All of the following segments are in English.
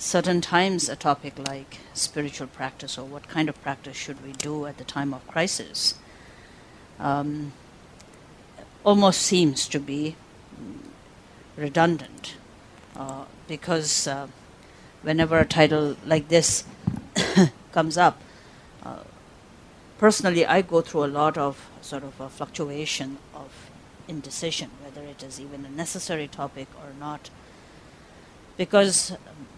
certain times a topic like spiritual practice or what kind of practice should we do at the time of crisis um, almost seems to be redundant because whenever a title like this comes up, personally I go through a lot of sort of a fluctuation of indecision, whether it is even a necessary topic or not, because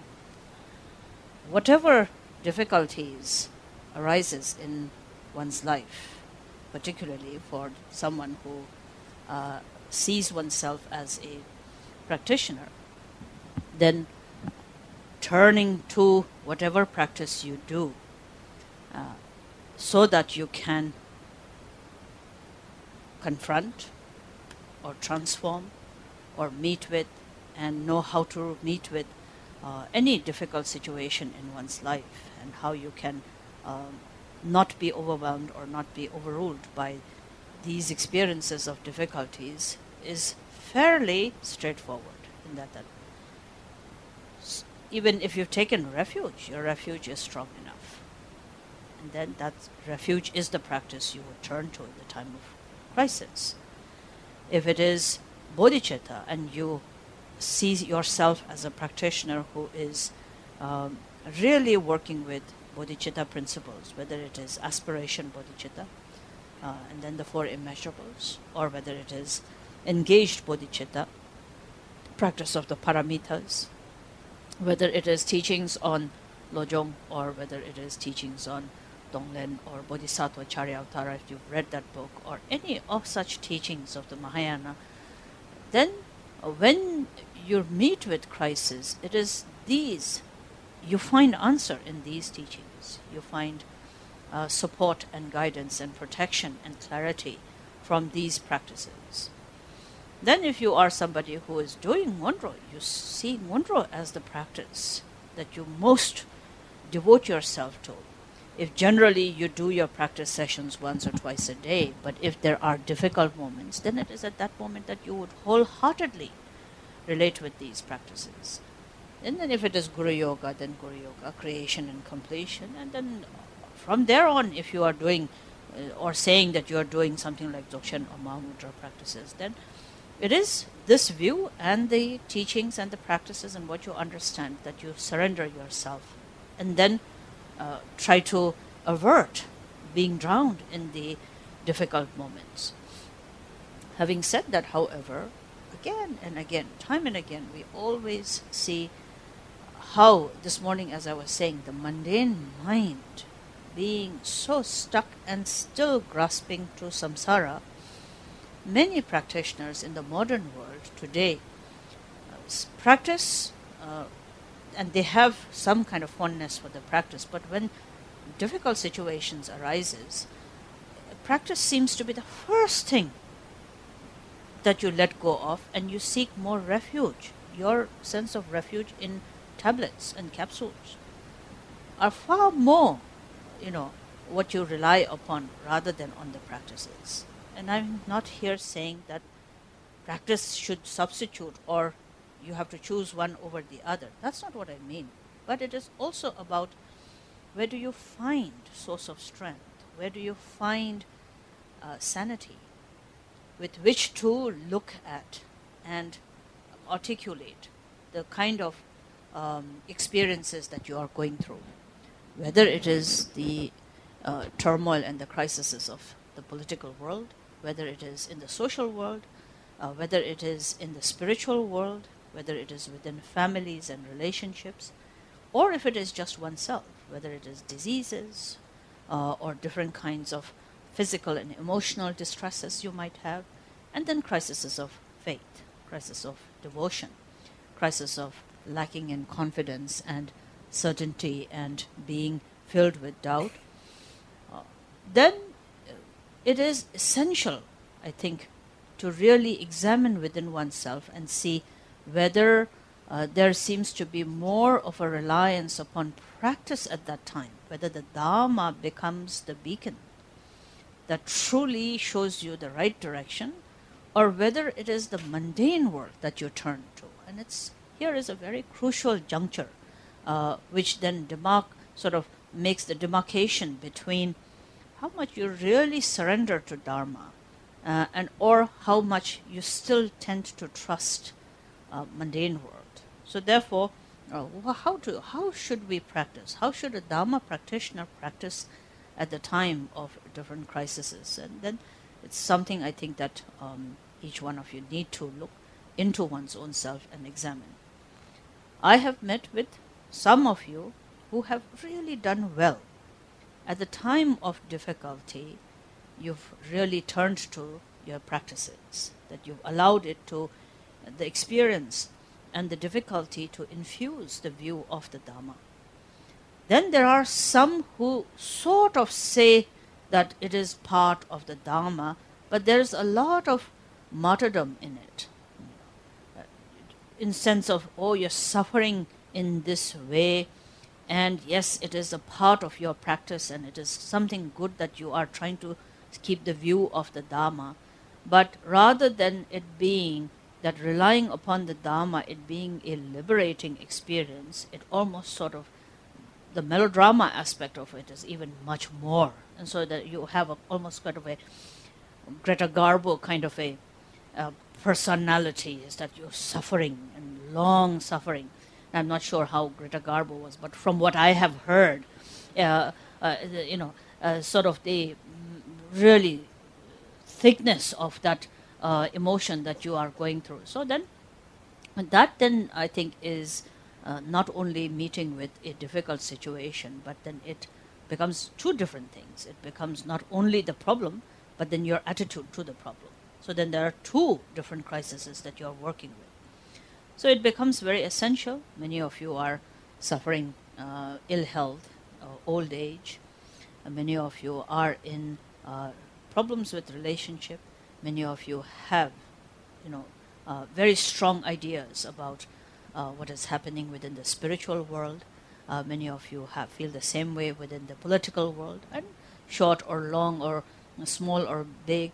whatever difficulties arises in one's life, particularly for someone who sees oneself as a practitioner, then turning to whatever practice you do so that you can confront or transform or meet with and know how to meet with any difficult situation in one's life, and how you can not be overwhelmed or not be overruled by these experiences of difficulties is fairly straightforward in that even if you've taken refuge, your refuge is strong enough. And then that refuge is the practice you would turn to in the time of crisis. If it is bodhicitta and you see yourself as a practitioner who is really working with bodhicitta principles, whether it is aspiration bodhicitta and then the four immeasurables, or whether it is engaged bodhicitta, practice of the paramitas, whether it is teachings on Lojong or whether it is teachings on Donglen or Bodhisattva Charyavatara, if you've read that book, or any of such teachings of the Mahayana, then when you meet with crisis, it is these, you find answer in these teachings. You find support and guidance and protection and clarity from these practices. Then if you are somebody who is doing Ngondro, you see Ngondro as the practice that you most devote yourself to. If generally you do your practice sessions once or twice a day, but if there are difficult moments, then it is at that moment that you would wholeheartedly relate with these practices. And then if it is Guru Yoga, then Guru Yoga, creation and completion. And then from there on, if you are doing or saying that you are doing something like Dzogchen or Mahamudra practices, then it is this view and the teachings and the practices and what you understand that you surrender yourself and then try to avert being drowned in the difficult moments. Having said that, however, again and again, time and again, we always see how, this morning as I was saying, the mundane mind being so stuck and still grasping to samsara. Many practitioners in the modern world today practice and they have some kind of fondness for the practice, but when difficult situations arises, practice seems to be the first thing that you let go of, and you seek more refuge. Your sense of refuge in tablets and capsules are far more, what you rely upon rather than on the practices. And I'm not here saying that practice should substitute or you have to choose one over the other. That's not what I mean. But it is also about where do you find source of strength? Where do you find sanity with which to look at and articulate the kind of experiences that you are going through? Whether it is the turmoil and the crises of the political world, whether it is in the social world, whether it is in the spiritual world, whether it is within families and relationships, or if it is just oneself, whether it is diseases or different kinds of physical and emotional distresses you might have, and then crises of faith, crisis of devotion, crisis of lacking in confidence and certainty and being filled with doubt, then it is essential, I think, to really examine within oneself and see whether there seems to be more of a reliance upon practice at that time, whether the Dharma becomes the beacon that truly shows you the right direction, or whether it is the mundane work that you turn to. And here is a very crucial juncture which then sort of makes the demarcation between how much you really surrender to Dharma, and or how much you still tend to trust mundane world. So therefore, how should we practice? How should a Dharma practitioner practice at the time of different crises? And then it's something I think that each one of you need to look into one's own self and examine. I have met with some of you who have really done well. At the time of difficulty, you've really turned to your practices, that you've allowed it to, the experience and the difficulty to infuse the view of the Dhamma. Then there are some who sort of say that it is part of the Dhamma, but there's a lot of martyrdom in it. In sense of, oh, you're suffering in this way, and yes, it is a part of your practice and it is something good that you are trying to keep the view of the Dhamma. But rather than it being that relying upon the Dhamma, it being a liberating experience, it almost sort of, the melodrama aspect of it is even much more. And so that you have almost kind of a Greta Garbo kind of a personality, is that you're suffering and long suffering. I'm not sure how Greta Garbo was, but from what I have heard, sort of the really thickness of that emotion that you are going through. So then, that then I think is not only meeting with a difficult situation, but then it becomes two different things. It becomes not only the problem, but then your attitude to the problem. So then there are two different crises that you are working with. So it becomes very essential. Many of you are suffering ill health, old age. Many of you are in problems with relationship. Many of you have, very strong ideas about what is happening within the spiritual world. Many of you feel the same way within the political world, and short or long or small or big,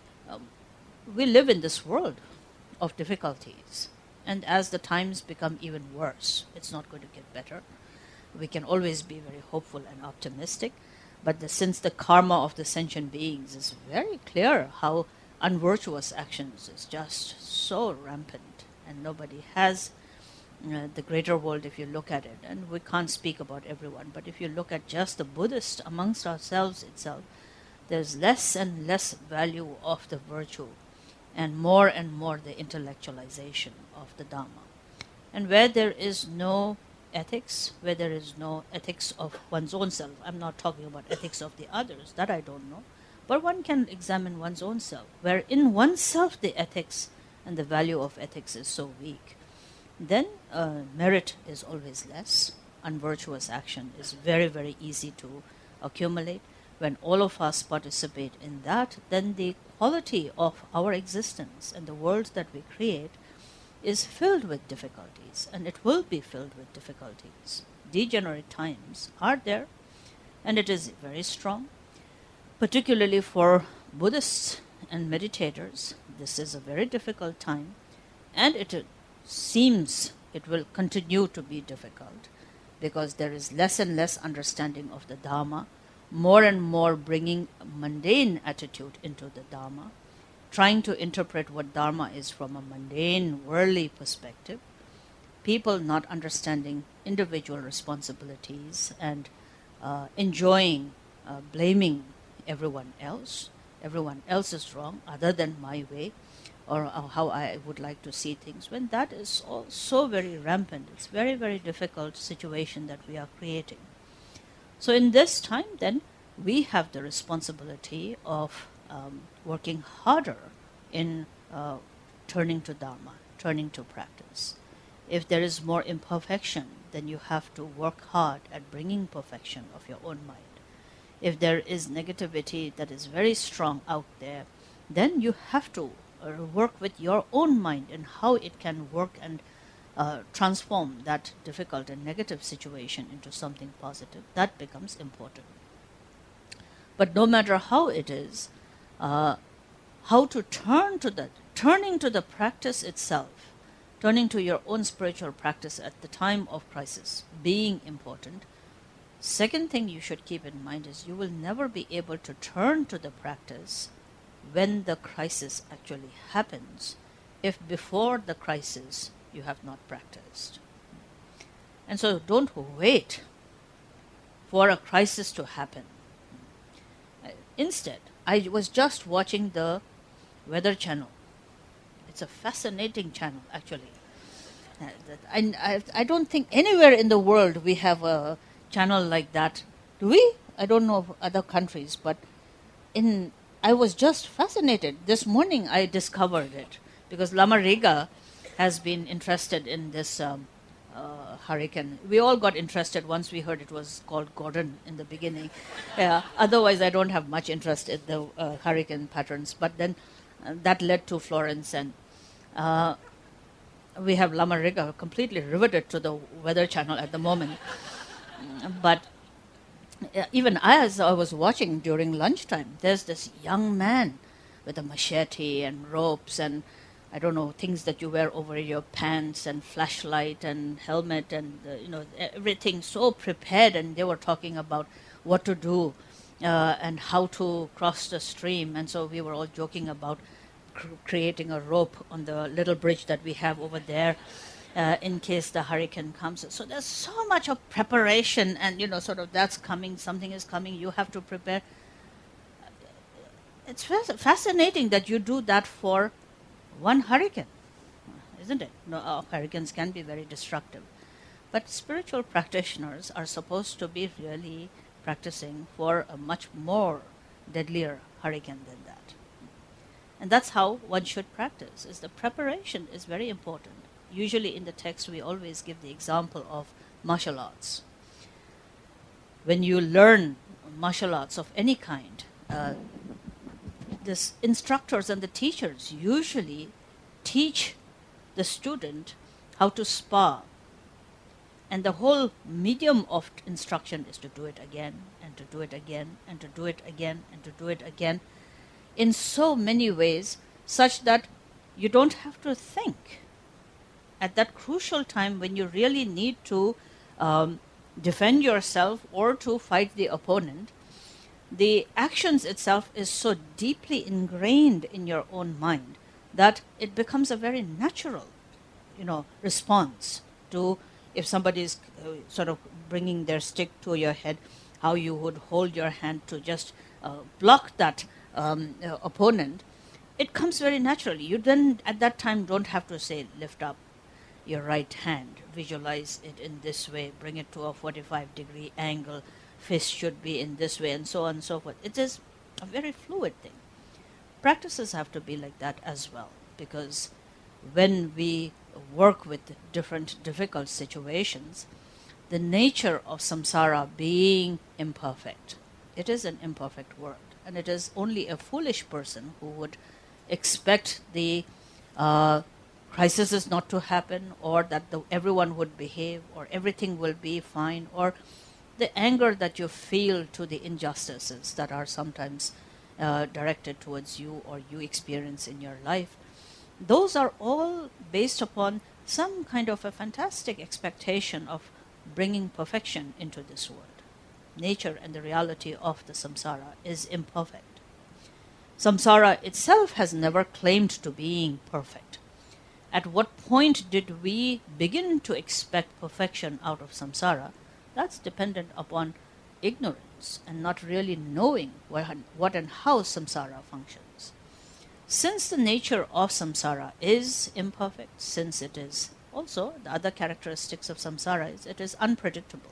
we live in this world of difficulties. And as the times become even worse, it's not going to get better. We can always be very hopeful and optimistic, but since the karma of the sentient beings is very clear, how unvirtuous actions is just so rampant, and nobody has the greater world, if you look at it, and we can't speak about everyone, but if you look at just the Buddhist amongst ourselves itself, there's less and less value of the virtue, and more the intellectualization of the Dhamma. And where there is no ethics, where there is no ethics of one's own self, I'm not talking about ethics of the others, that I don't know, but one can examine one's own self, where in oneself the ethics and the value of ethics is so weak, then merit is always less. Unvirtuous action is very, very easy to accumulate. When all of us participate in that, then the quality of our existence and the world that we create is filled with difficulties, and it will be filled with difficulties. Degenerate times are there, and it is very strong. Particularly for Buddhists and meditators, this is a very difficult time, and it seems it will continue to be difficult because there is less and less understanding of the Dhamma, more and more bringing a mundane attitude into the Dhamma, trying to interpret what Dharma is from a mundane, worldly perspective, people not understanding individual responsibilities and enjoying, blaming everyone else. Everyone else is wrong other than my way, or how I would like to see things. When that is all so very rampant, it's very, very difficult situation that we are creating. So in this time, then, we have the responsibility of working harder in turning to Dharma, turning to practice. If there is more imperfection, then you have to work hard at bringing perfection of your own mind. If there is negativity that is very strong out there, then you have to work with your own mind and how it can work and transform that difficult and negative situation into something positive. That becomes important. But no matter how it is, how to turning to the practice itself turning to your own spiritual practice at the time of crisis being important. Second thing you should keep in mind is you will never be able to turn to the practice when the crisis actually happens if before the crisis you have not practiced. And so don't wait for a crisis to happen. Instead, I was just watching the Weather Channel. It's a fascinating channel, actually. I don't think anywhere in the world we have a channel like that. Do we? I don't know of other countries, but I was just fascinated. This morning I discovered it because Lama Riga has been interested in this hurricane. We all got interested once we heard it was called Gordon in the beginning. Otherwise, I don't have much interest in the hurricane patterns. But then that led to Florence, and we have Lama Riga completely riveted to the Weather Channel at the moment. But even as I was watching during lunchtime, there's this young man with a machete and ropes and I don't know, things that you wear over your pants and flashlight and helmet and, everything so prepared. And they were talking about what to do and how to cross the stream. And so we were all joking about creating a rope on the little bridge that we have over there in case the hurricane comes. So there's so much of preparation and, that's coming, something is coming, you have to prepare. It's fascinating that you do that for one hurricane, isn't it? No, hurricanes can be very destructive. But spiritual practitioners are supposed to be really practicing for a much more deadlier hurricane than that. And that's how one should practice, is the preparation is very important. Usually in the text we always give the example of martial arts. When you learn martial arts of any kind, the instructors and the teachers usually teach the student how to spar. And the whole medium of instruction is to do it again, and to do it again, and to do it again, and to do it again, in so many ways, such that you don't have to think. At that crucial time when you really need to defend yourself or to fight the opponent, the actions itself is so deeply ingrained in your own mind that it becomes a very natural, response to if somebody is sort of bringing their stick to your head, how you would hold your hand to just block that opponent. It comes very naturally. You then at that time don't have to say lift up your right hand, visualize it in this way, bring it to a 45-degree angle, fist should be in this way, and so on and so forth. It is a very fluid thing. Practices have to be like that as well, because when we work with different difficult situations, the nature of samsara being imperfect, it is an imperfect world, and it is only a foolish person who would expect the crisis not to happen, or that everyone would behave, or everything will be fine, or the anger that you feel to the injustices that are sometimes directed towards you or you experience in your life. Those are all based upon some kind of a fantastic expectation of bringing perfection into this world. Nature and the reality of the samsara is imperfect. Samsara itself has never claimed to being perfect. At what point did we begin to expect perfection out of samsara? That's dependent upon ignorance and not really knowing what and how samsara functions. Since the nature of samsara is imperfect, since it is also, the other characteristics of samsara is it is unpredictable.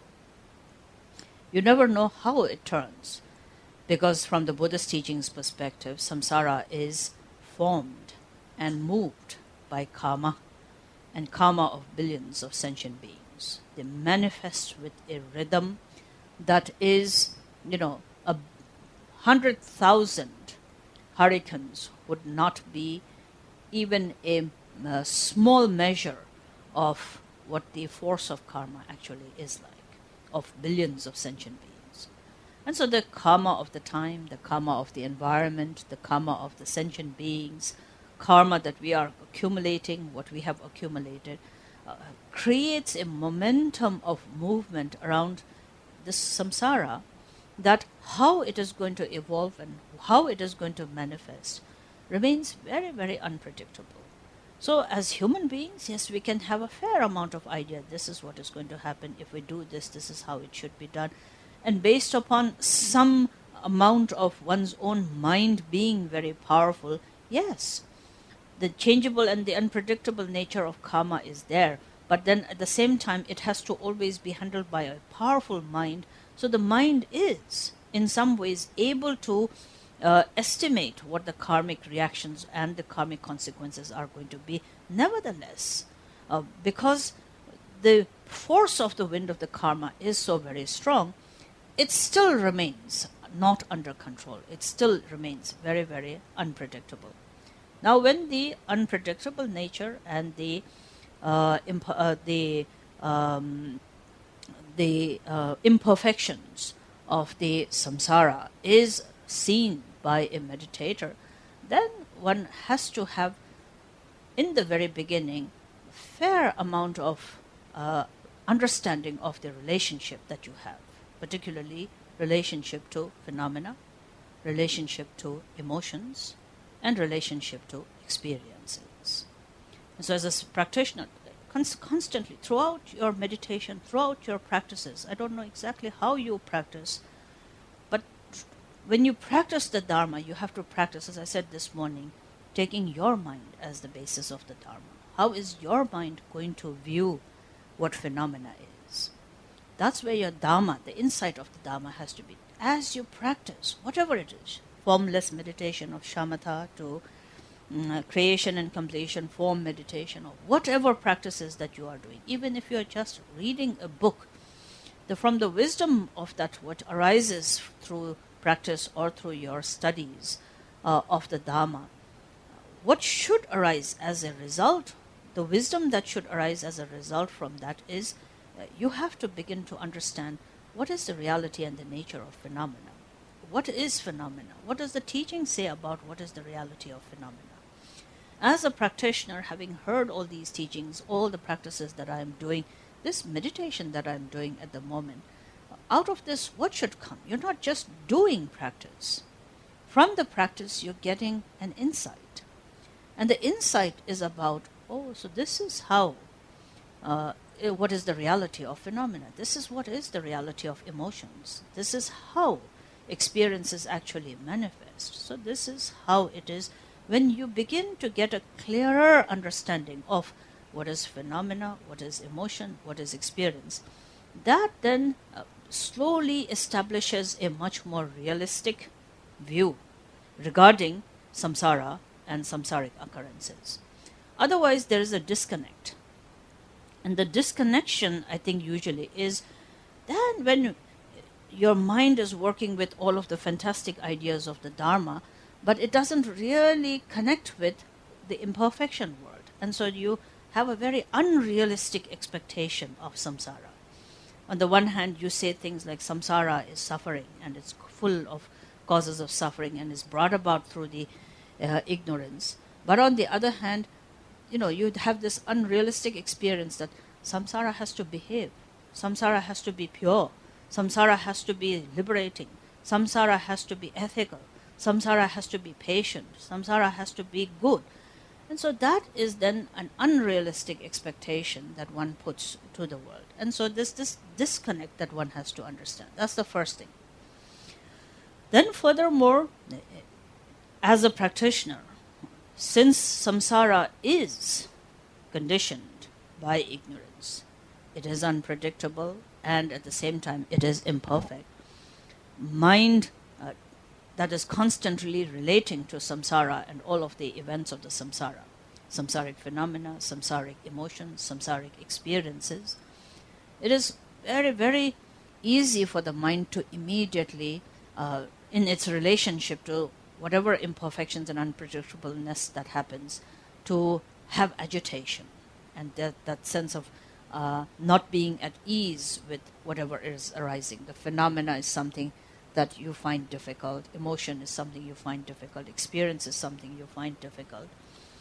You never know how it turns, because from the Buddhist teachings perspective, samsara is formed and moved by karma, and karma of billions of sentient beings. They manifest with a rhythm that is, 100,000 hurricanes would not be even a small measure of what the force of karma actually is like, of billions of sentient beings. And so the karma of the time, the karma of the environment, the karma of the sentient beings karma that we are accumulating, what we have accumulated, creates a momentum of movement around this samsara, that how it is going to evolve and how it is going to manifest remains very, very unpredictable. So as human beings, yes, we can have a fair amount of idea. This is what is going to happen. If we do this, this is how it should be done. And based upon some amount of one's own mind being very powerful, yes, the changeable and the unpredictable nature of karma is there. But then at the same time, it has to always be handled by a powerful mind. So the mind is, in some ways, able to estimate what the karmic reactions and the karmic consequences are going to be. Nevertheless, because the force of the wind of the karma is so very strong, it still remains not under control. It still remains very, very unpredictable. Now, when the unpredictable nature and the imperfections of the samsara is seen by a meditator, then one has to have, in the very beginning, a fair amount of understanding of the relationship that you have, particularly relationship to phenomena, relationship to emotions, and relationship to experiences. And so as a practitioner, constantly, throughout your meditation, throughout your practices, I don't know exactly how you practice, but when you practice the Dharma, you have to practice, as I said this morning, taking your mind as the basis of the Dharma. How is your mind going to view what phenomena is? That's where your Dharma, the insight of the Dharma, has to be. As you practice, whatever it is, formless meditation of shamatha to creation and completion, form meditation, or whatever practices that you are doing, even if you are just reading a book, from the wisdom of that, what arises through practice or through your studies of the Dharma, what should arise as a result, the wisdom that should arise as a result from that is you have to begin to understand what is the reality and the nature of phenomena. What is phenomena? What does the teaching say about what is the reality of phenomena? As a practitioner, having heard all these teachings, all the practices that I am doing, this meditation that I am doing at the moment, out of this, what should come? You're not just doing practice. From the practice, you're getting an insight. And the insight is about, oh, so this is how, what is the reality of phenomena? This is what is the reality of emotions. This is how experiences actually manifest. So this is how it is. When you begin to get a clearer understanding of what is phenomena, what is emotion, what is experience, that then slowly establishes a much more realistic view regarding samsara and samsaric occurrences. Otherwise, there is a disconnect. And the disconnection, I think, usually is then when your mind is working with all of the fantastic ideas of the Dharma, but it doesn't really connect with the imperfection world. And so you have a very unrealistic expectation of samsara. On the one hand, you say things like samsara is suffering and it's full of causes of suffering and is brought about through the ignorance. But on the other hand, you have this unrealistic experience that samsara has to behave, samsara has to be pure, samsara has to be liberating, samsara has to be ethical, samsara has to be patient, samsara has to be good. And so that is then an unrealistic expectation that one puts to the world. And so this disconnect that one has to understand. That's the first thing. Then furthermore, as a practitioner, since samsara is conditioned by ignorance, it is unpredictable, and at the same time it is imperfect. Mind that is constantly relating to samsara and all of the events of the samsara, samsaric phenomena, samsaric emotions, samsaric experiences, it is very, very easy for the mind to immediately, in its relationship to whatever imperfections and unpredictableness that happens, to have agitation and that sense of not being at ease with whatever is arising. The phenomena is something that you find difficult. Emotion is something you find difficult. Experience is something you find difficult.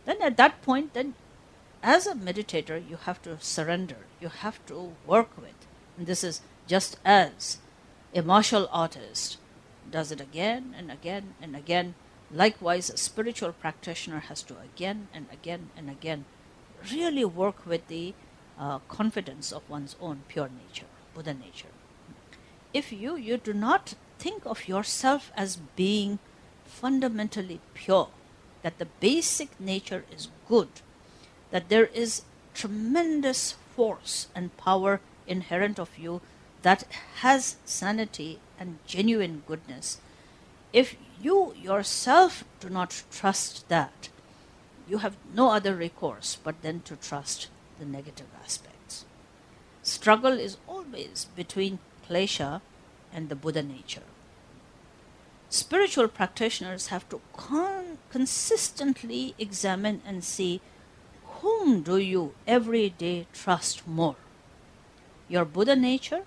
Then at that point, then as a meditator, you have to surrender. You have to work with. And this is just as a martial artist does it again and again and again. Likewise, a spiritual practitioner has to again and again and again really work with the confidence of one's own pure nature, Buddha nature. If you do not think of yourself as being fundamentally pure, that the basic nature is good, that there is tremendous force and power inherent of you that has sanity and genuine goodness. If you yourself do not trust that, you have no other recourse but then to trust the negative aspects. Struggle is always between klesha and the Buddha nature. Spiritual practitioners have to consistently examine and see, whom do you every day trust more? Your Buddha nature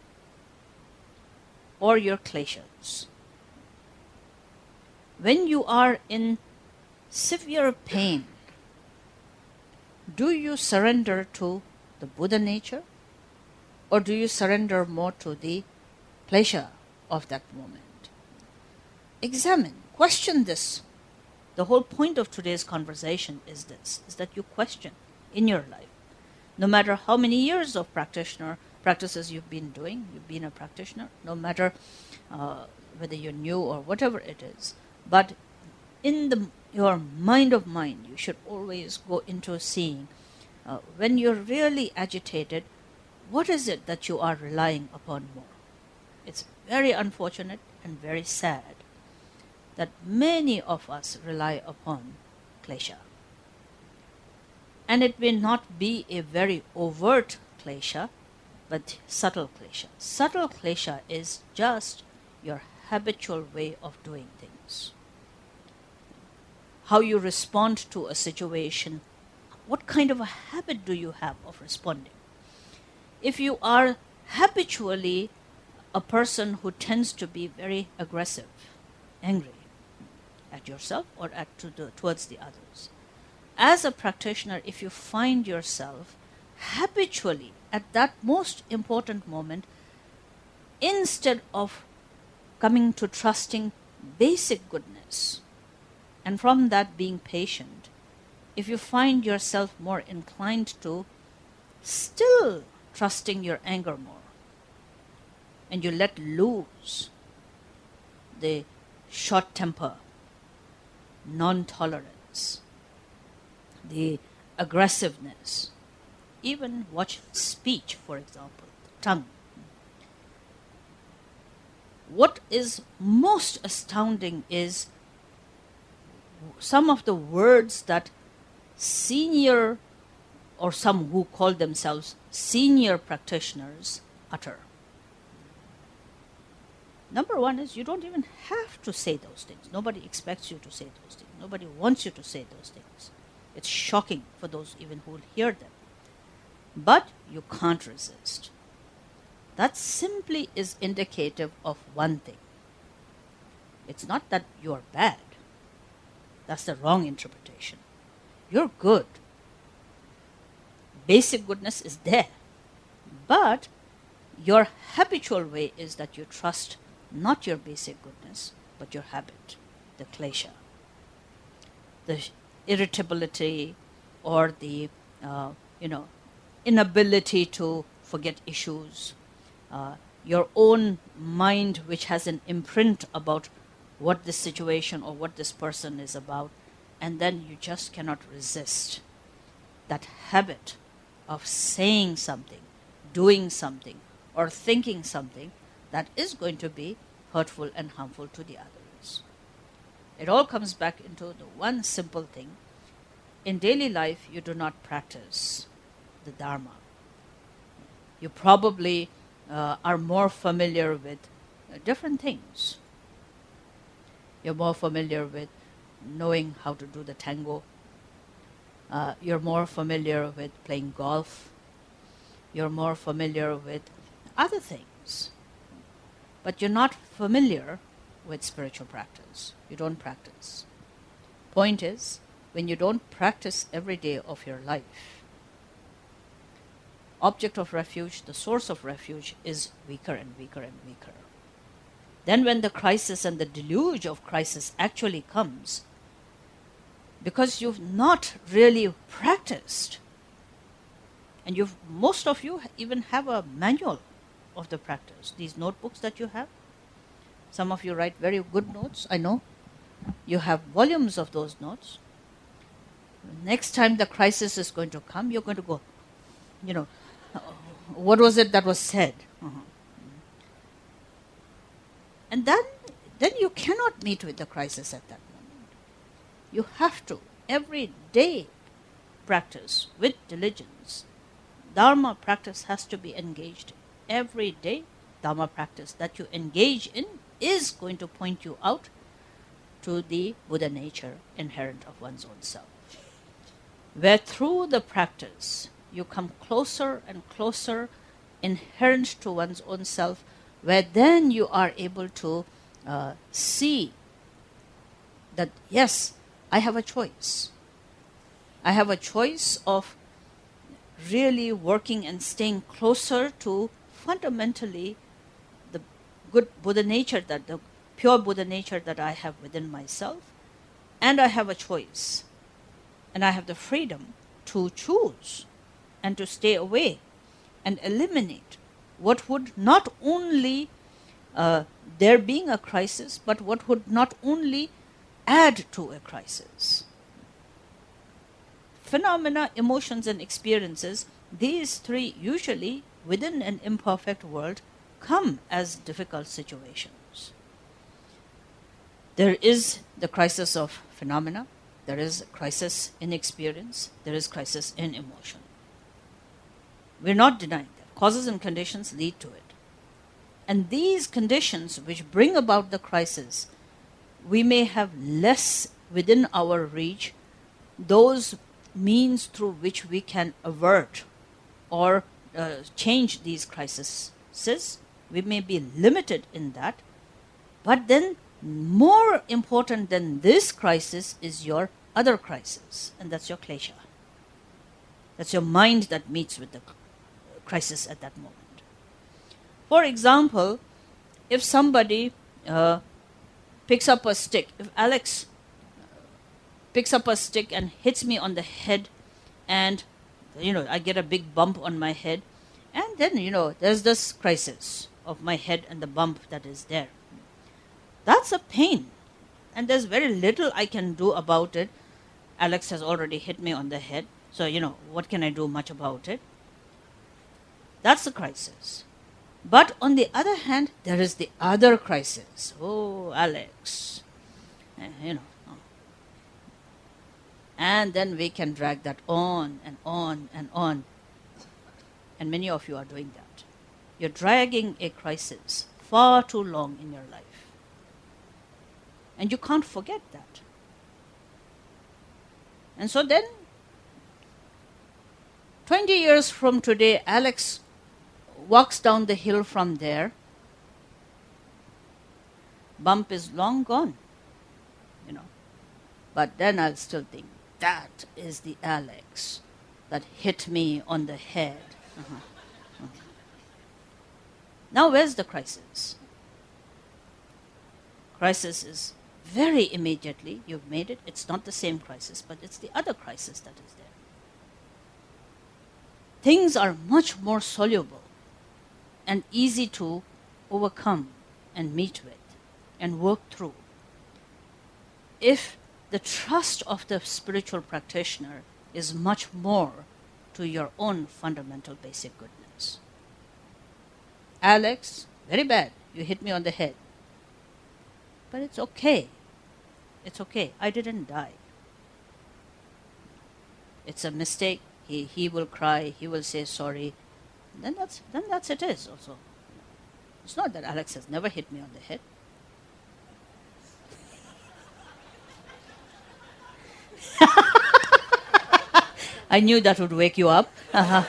or your kleshas? When you are in severe pain, do you surrender to the Buddha nature, or do you surrender more to the klesha of that moment? Examine, question this. The whole point of today's conversation is this, is that you question in your life. No matter how many years of practices you've been doing, you've been a practitioner, no matter whether you're new or whatever it is, but in your mind of mind, you should always go into seeing, when you're really agitated, what is it that you are relying upon more? It's very unfortunate and very sad that many of us rely upon klesha. And it may not be a very overt klesha, but subtle klesha. Subtle klesha is just your habitual way of doing things. How you respond to a situation, what kind of a habit do you have of responding? If you are habitually a person who tends to be very aggressive, angry at yourself or towards the others, as a practitioner, if you find yourself habitually at that most important moment, instead of coming to trusting basic goodness, and from that being patient, if you find yourself more inclined to still trusting your anger more, and you let loose the short temper, non-tolerance, the aggressiveness, even watch speech, for example, the tongue. What is most astounding is some of the words that senior, or some who call themselves senior practitioners, utter. Number one is, you don't even have to say those things. Nobody expects you to say those things. Nobody wants you to say those things. It's shocking for those even who will hear them. But you can't resist. That simply is indicative of one thing. It's not that you're bad. That's the wrong interpretation. You're good. Basic goodness is there. But your habitual way is that you trust not your basic goodness, but your habit, the klesha, the irritability, or the inability to forget issues, your own mind which has an imprint about what this situation or what this person is about, and then you just cannot resist that habit of saying something, doing something, or thinking something that is going to be hurtful and harmful to the others. It all comes back into the one simple thing. In daily life, you do not practice the Dharma. You probably are more familiar with different things. You're more familiar with knowing how to do the tango. You're more familiar with playing golf. You're more familiar with other things. But you're not familiar with spiritual practice. You don't practice. Point is, when you don't practice every day of your life, object of refuge, the source of refuge, is weaker and weaker and weaker. Then when the crisis and the deluge of crisis actually comes, because you've not really practiced, and most of you even have a manual of the practice, these notebooks that you have. Some of you write very good notes, I know. You have volumes of those notes. Next time the crisis is going to come, you're going to go, what was it that was said? And then you cannot meet with the crisis at that moment. You have to every day practice with diligence. Dharma practice has to be engaged in. Every day, Dharma practice that you engage in is going to point you out to the Buddha nature inherent of one's own self. Where through the practice, you come closer and closer, inherent to one's own self, where then you are able to see that, yes, I have a choice. I have a choice of really working and staying closer to fundamentally the good Buddha nature, the pure Buddha nature that I have within myself, and I have a choice. And I have the freedom to choose and to stay away and eliminate what would not only there being a crisis, but what would not only add to a crisis. Phenomena, emotions, and experiences, these three usually within an imperfect world come as difficult situations. There is the crisis of phenomena, there is crisis in experience, there is crisis in emotion. We're not denying that. Causes and conditions lead to it. And these conditions which bring about the crisis, we may have less within our reach, those means through which we can avert or change these crises. We may be limited in that, but then more important than this crisis is your other crisis, and that's your klesha. That's your mind that meets with the crisis at that moment. For example, if somebody picks up a stick, if Alex picks up a stick and hits me on the head, and I get a big bump on my head, and then there's this crisis of my head and the bump that is there. That's a pain, and there's very little I can do about it. Alex has already hit me on the head, so what can I do much about it? That's the crisis. But on the other hand, there is the other crisis. Oh, Alex, And then we can drag that on and on and on. And many of you are doing that. You're dragging a crisis far too long in your life. And you can't forget that. And so then, 20 years from today, Alex walks down the hill from there. Bump is long gone, But then I'll still think, that is the Alex that hit me on the head. Now where's the crisis? Crisis is very immediately, you've made it. It's not the same crisis, but it's the other crisis that is there. Things are much more soluble and easy to overcome and meet with and work through if the trust of the spiritual practitioner is much more to your own fundamental basic goodness. Alex, very bad, you hit me on the head. But it's okay. It's okay. I didn't die. It's a mistake. He will cry. He will say sorry. Then that's it is also. It's not that Alex has never hit me on the head. I knew that would wake you up.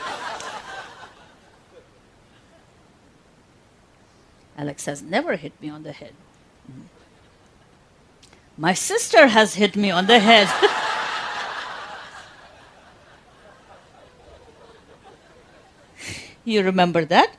Alex has never hit me on the head. My sister has hit me on the head. You remember that?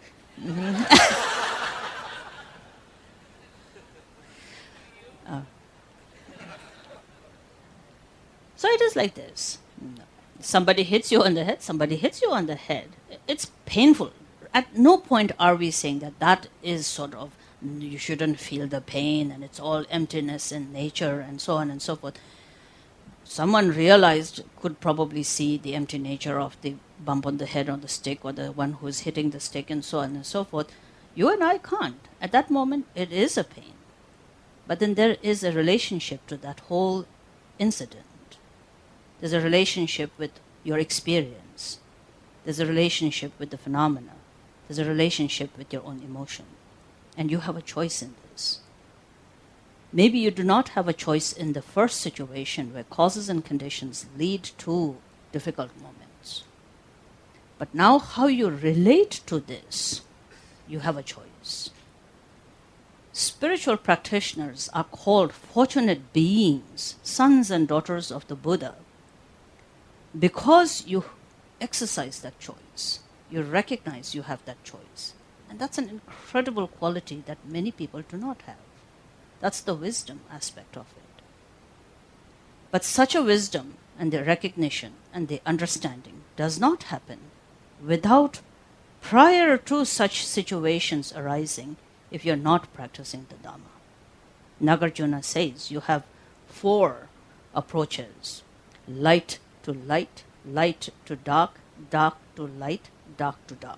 So it is like this. Somebody hits you on the head, somebody hits you on the head. It's painful. At no point are we saying that that is sort of, you shouldn't feel the pain and it's all emptiness in nature and so on and so forth. Someone realized, could probably see the empty nature of the bump on the head on the stick or the one who's hitting the stick and so on and so forth. You and I can't. At that moment, it is a pain. But then there is a relationship to that whole incident. There's a relationship with your experience. There's a relationship with the phenomena. There's a relationship with your own emotion. And you have a choice in this. Maybe you do not have a choice in the first situation where causes and conditions lead to difficult moments. But now how you relate to this, you have a choice. Spiritual practitioners are called fortunate beings, sons and daughters of the Buddha, because you exercise that choice. You recognize you have that choice. And that's an incredible quality that many people do not have. That's the wisdom aspect of it. But such a wisdom and the recognition and the understanding does not happen without, prior to such situations arising, if you're not practicing the Dhamma. Nagarjuna says you have 4 approaches: light to light, light to dark, dark to light, dark to dark.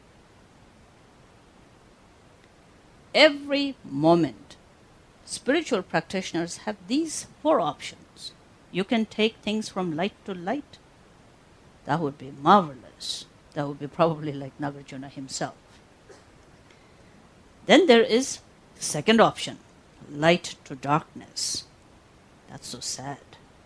Every moment, spiritual practitioners have these 4 options. You can take things from light to light. That would be marvelous. That would be probably like Nagarjuna himself. Then there is the second option, light to darkness. That's so sad.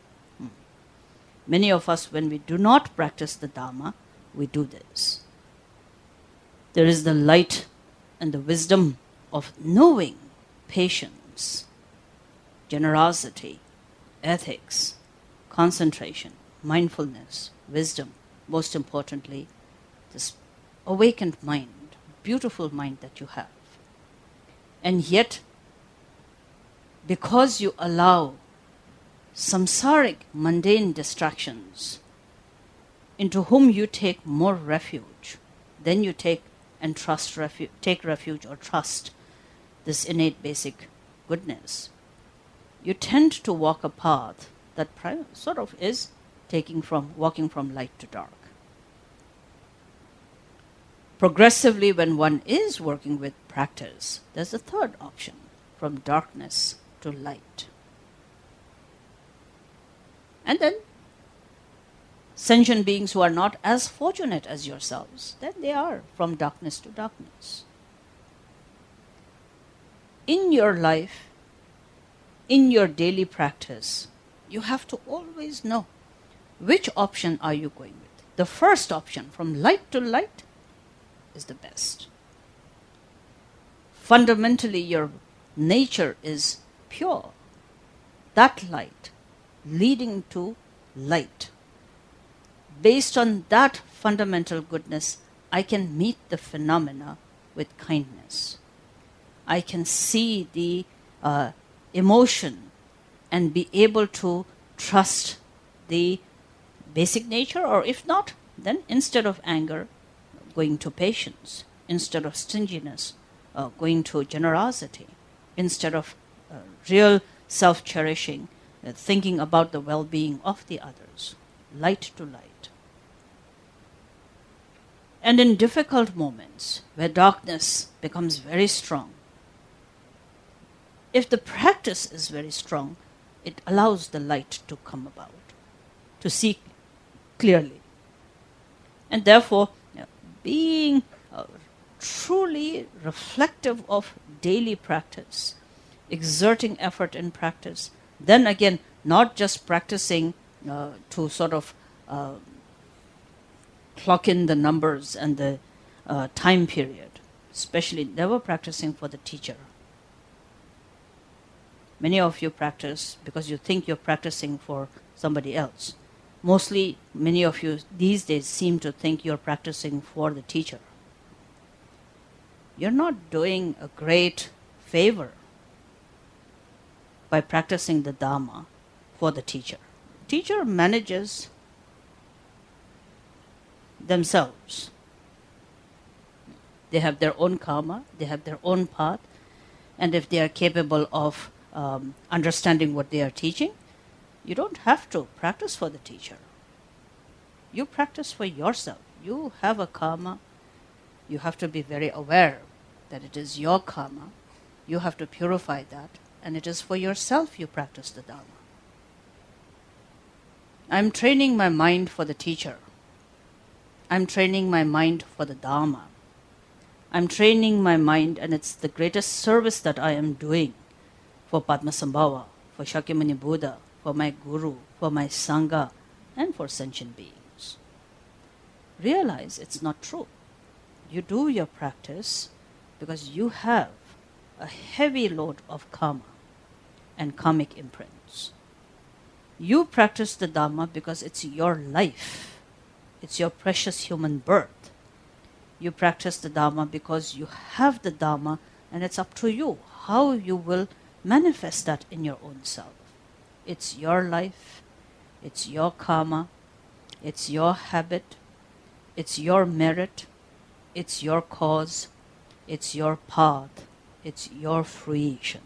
Many of us, when we do not practice the Dhamma, we do this. There is the light and the wisdom of knowing, patience, generosity, ethics, concentration, mindfulness, wisdom, most importantly, this awakened mind, beautiful mind that you have. And yet, because you allow samsaric, mundane distractions into whom you take more refuge, then you take refuge or trust this innate basic goodness. You tend to walk a path that sort of is walking from light to dark. Progressively, when one is working with practice, there's a third option, from darkness to light. And then, sentient beings who are not as fortunate as yourselves, then they are from darkness to darkness. In your life, in your daily practice, you have to always know which option are you going with. The first option, from light to light, is the best. Fundamentally, your nature is pure. That light leading to light. Based on that fundamental goodness, I can meet the phenomena with kindness. I can see the emotion and be able to trust the basic nature, or if not, then instead of anger, going to patience. Instead of stinginess, going to generosity. Instead of real self-cherishing, thinking about the well-being of the others. Light to light. And in difficult moments where darkness becomes very strong, if the practice is very strong, it allows the light to come about, to see clearly. And therefore, being truly reflective of daily practice, exerting effort in practice, then again, not just practicing to sort of clock in the numbers and the time period, especially never practicing for the teacher. Many of you practice because you think you're practicing for somebody else. Mostly, many of you these days seem to think you're practicing for the teacher. you're not doing a great favor by practicing the Dharma for the teacher. Teacher manages themselves. They have their own karma, they have their own path, and if they are capable of understanding what they are teaching, you don't have to practice for the teacher. You practice for yourself. You have a karma. You have to be very aware that it is your karma. You have to purify that, and it is for yourself you practice the Dharma. I'm training my mind for the teacher. I'm training my mind for the Dharma. I'm training my mind, and it's the greatest service that I am doing for Padmasambhava, for Shakyamuni Buddha, for my Guru, for my Sangha, and for sentient beings. Realize it's not true. You do your practice because you have a heavy load of karma and karmic imprints. You practice the Dharma because it's your life. It's your precious human birth. You practice the Dharma because you have the Dharma, and it's up to you how you will manifest that in your own self. It's your life, it's your karma, it's your habit, it's your merit, it's your cause, it's your path, it's your fruition.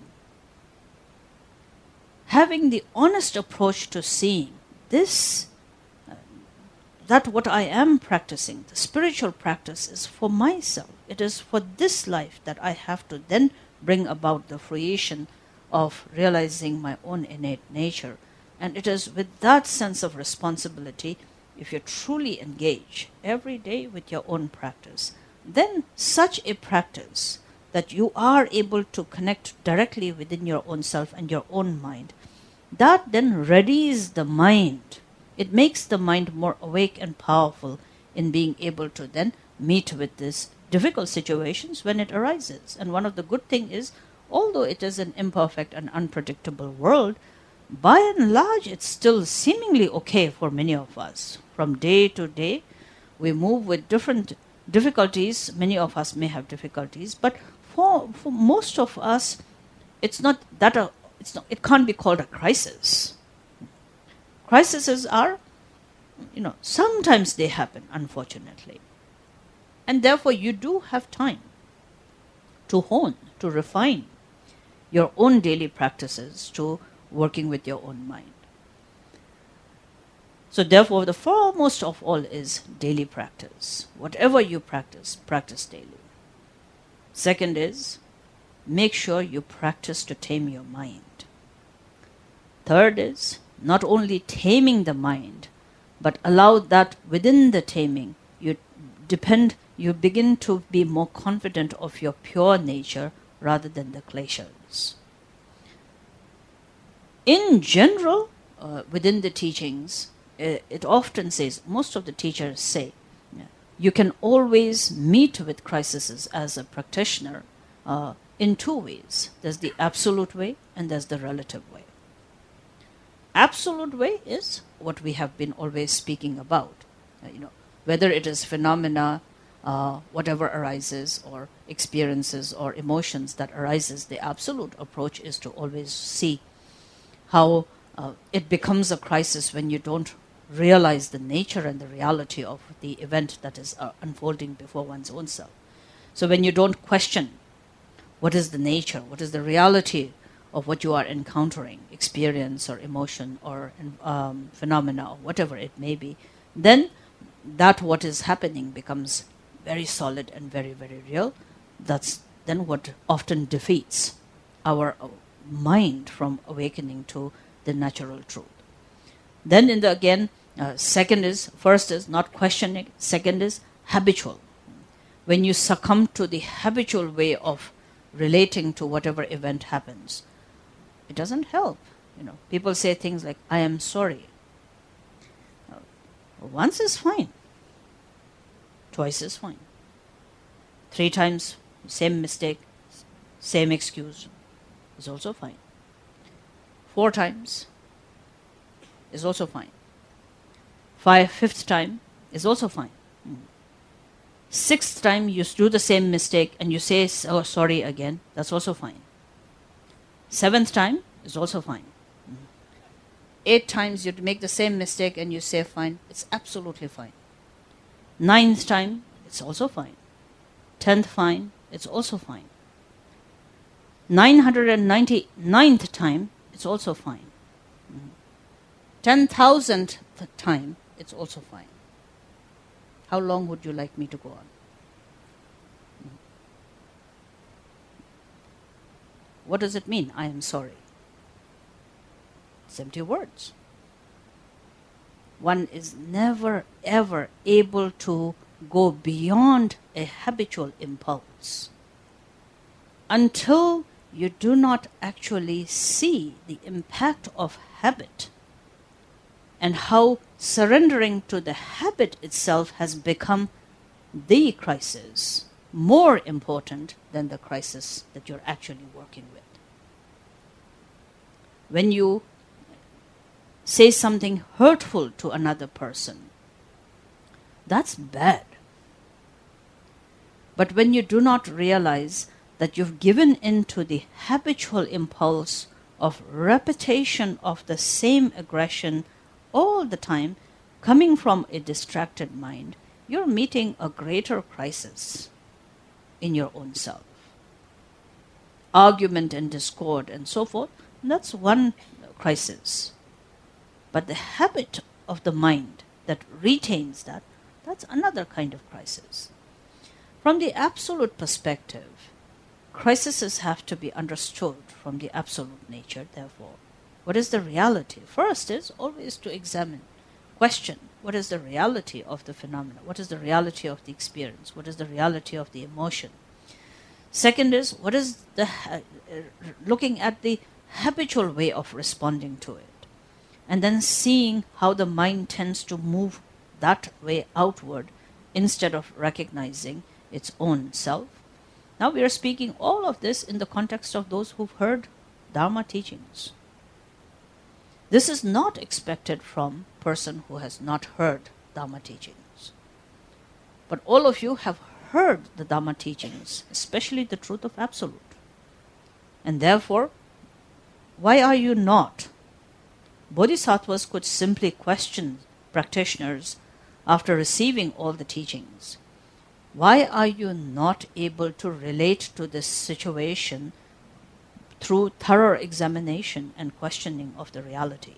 Having the honest approach to seeing this, that what I am practicing, the spiritual practice, is for myself. It is for this life that I have to then bring about the fruition of realizing my own innate nature. And it is with that sense of responsibility, if you truly engage every day with your own practice, then such a practice that you are able to connect directly within your own self and your own mind, that then readies the mind. It makes the mind more awake and powerful in being able to then meet with these difficult situations when it arises. And one of the good things is, although it is an imperfect and unpredictable world, by and large it's still seemingly okay for many of us. From day to day, we move with different difficulties. Many of us may have difficulties, but for most of us, it's not that it can't be called a crisis. Crises are, sometimes they happen, unfortunately. And therefore, you do have time to hone, to refine your own daily practices, to working with your own mind. So therefore, the foremost of all is daily practice. Whatever you practice, practice daily. Second is, make sure you practice to tame your mind. Third is, not only taming the mind, but allow that within the taming, you begin to be more confident of your pure nature rather than the kleshas. In general, within the teachings, it often says, most of the teachers say, you can always meet with crises as a practitioner in two ways. There's the absolute way and there's the relative way. Absolute way is what we have been always speaking about. Whether it is phenomena, whatever arises, or experiences or emotions that arises, the absolute approach is to always see how it becomes a crisis when you don't realize the nature and the reality of the event that is unfolding before one's own self. So when you don't question what is the nature, what is the reality of what you are encountering, experience or emotion or phenomena or whatever it may be, then that what is happening becomes very solid and very, very real. That's then what often defeats our mind from awakening to the natural truth. Then first is not questioning, second is habitual. When you succumb to the habitual way of relating to whatever event happens, it doesn't help. People say things like, I am sorry. Once is fine. Twice is fine. 3 times, same mistake, same excuse is also fine. 4 times is also fine. 5th time is also fine. 6th time you do the same mistake and you say sorry again, that's also fine. 7th time is also fine. 8 times you make the same mistake and you say fine, it's absolutely fine. 9th time, it's also fine. 10th fine, it's also fine. 999th time, it's also fine. 10,000th time, it's also fine. How long would you like me to go on? What does it mean, I am sorry? It's empty words. One is never ever able to go beyond a habitual impulse until you do not actually see the impact of habit and how surrendering to the habit itself has become the crisis, more important than the crisis that you're actually working with. When you say something hurtful to another person, that's bad. But when you do not realize that you've given in to the habitual impulse of repetition of the same aggression all the time, coming from a distracted mind, you're meeting a greater crisis in your own self. Argument and discord and so forth, that's one crisis. But the habit of the mind that retains that, that's another kind of crisis. From the absolute perspective, crises have to be understood from the absolute nature, therefore. What is the reality? First is always to examine, question, what is the reality of the phenomena? What is the reality of the experience? What is the reality of the emotion? Second is, what is the looking at the habitual way of responding to it, and then seeing how the mind tends to move that way outward instead of recognizing its own self. Now we are speaking all of this in the context of those who've heard Dharma teachings. This is not expected from a person who has not heard Dharma teachings. But all of you have heard the Dharma teachings, especially the truth of Absolute. And therefore, why are you not? Bodhisattvas could simply question practitioners after receiving all the teachings. Why are you not able to relate to this situation through thorough examination and questioning of the reality?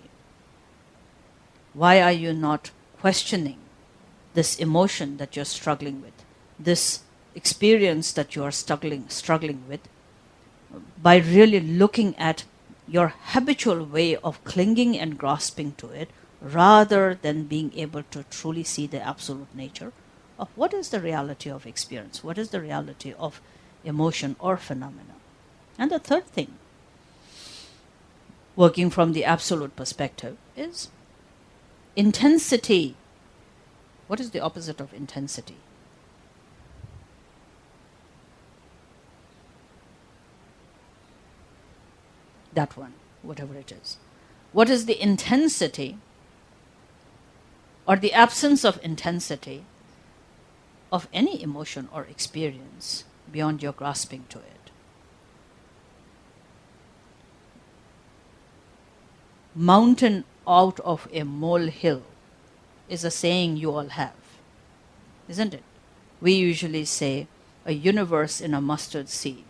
Why are you not questioning this emotion that you're struggling with, this experience that you are struggling with, by really looking at your habitual way of clinging and grasping to it, rather than being able to truly see the absolute nature of what is the reality of experience, what is the reality of emotion or phenomena. And the third thing, working from the absolute perspective, is intensity. What is the opposite of intensity? That one, whatever it is. What is the intensity or the absence of intensity of any emotion or experience beyond your grasping to it? Mountain out of a molehill is a saying you all have, isn't it? We usually say a universe in a mustard seed.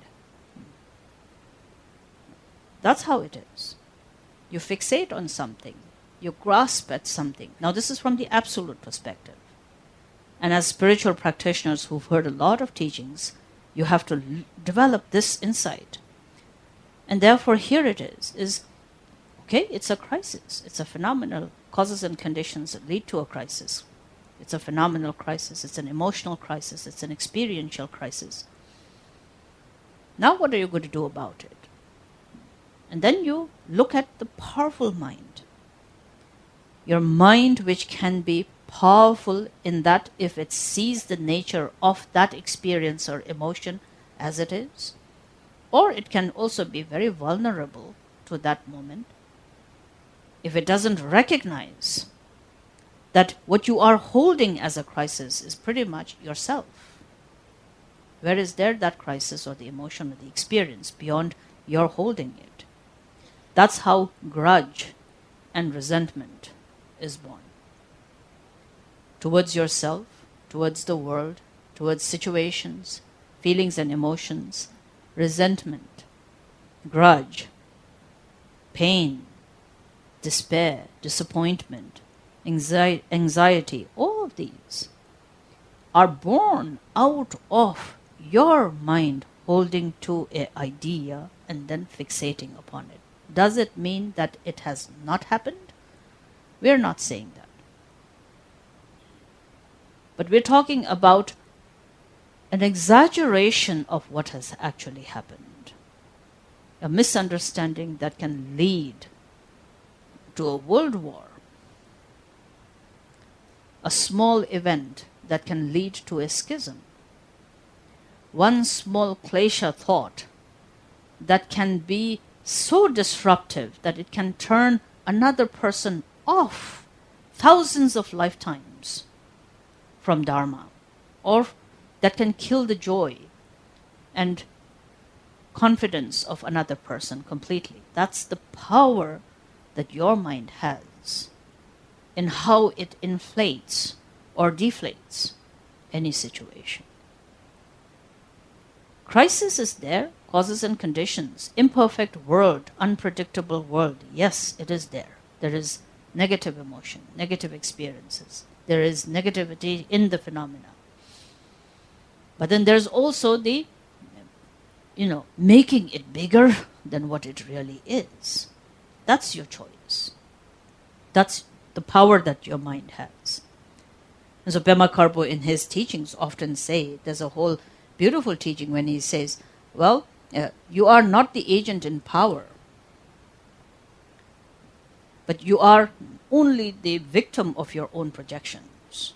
That's how it is. You fixate on something. You grasp at something. Now this is from the absolute perspective. And as spiritual practitioners who've heard a lot of teachings, you have to develop this insight. And therefore here it is, okay, it's a crisis. It's a phenomenal causes and conditions that lead to a crisis. It's a phenomenal crisis. It's an emotional crisis. It's an experiential crisis. Now what are you going to do about it? And then you look at the powerful mind. Your mind, which can be powerful in that if it sees the nature of that experience or emotion as it is, or it can also be very vulnerable to that moment if it doesn't recognize that what you are holding as a crisis is pretty much yourself. Where is there that crisis or the emotion or the experience beyond your holding it? That's how grudge and resentment is born. Towards yourself, towards the world, towards situations, feelings and emotions, resentment, grudge, pain, despair, disappointment, anxiety, all of these are born out of your mind holding to an idea and then fixating upon it. Does it mean that it has not happened? We're not saying that. But we're talking about an exaggeration of what has actually happened. A misunderstanding that can lead to a world war. A small event that can lead to a schism. One small klesha thought that can be so disruptive that it can turn another person off thousands of lifetimes from Dharma, or that can kill the joy and confidence of another person completely. That's the power that your mind has in how it inflates or deflates any situation. Crisis is there, causes and conditions, imperfect world, unpredictable world. Yes, it is there. There is negative emotion, negative experiences. There is negativity in the phenomena. But then there's also the, making it bigger than what it really is. That's your choice. That's the power that your mind has. And so Pema Karpo in his teachings often say, there's a whole beautiful teaching when he says, you are not the agent in power, but you are only the victim of your own projections.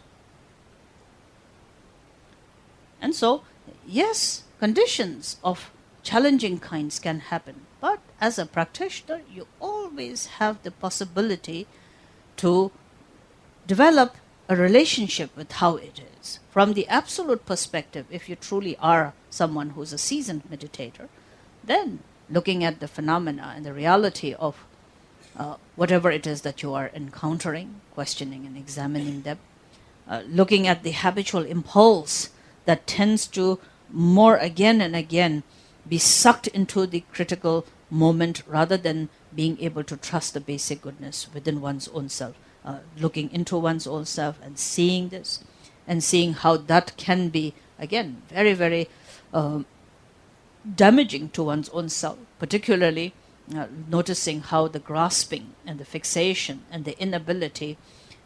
And so, yes, conditions of challenging kinds can happen, but as a practitioner, you always have the possibility to develop a relationship with how it is. From the absolute perspective, if you truly are someone who's a seasoned meditator, then looking at the phenomena and the reality of whatever it is that you are encountering, questioning and examining them, looking at the habitual impulse that tends to more again and again be sucked into the critical moment rather than being able to trust the basic goodness within one's own self. Looking into one's own self and seeing this and seeing how that can be, again, very, very damaging to one's own self, particularly noticing how the grasping and the fixation and the inability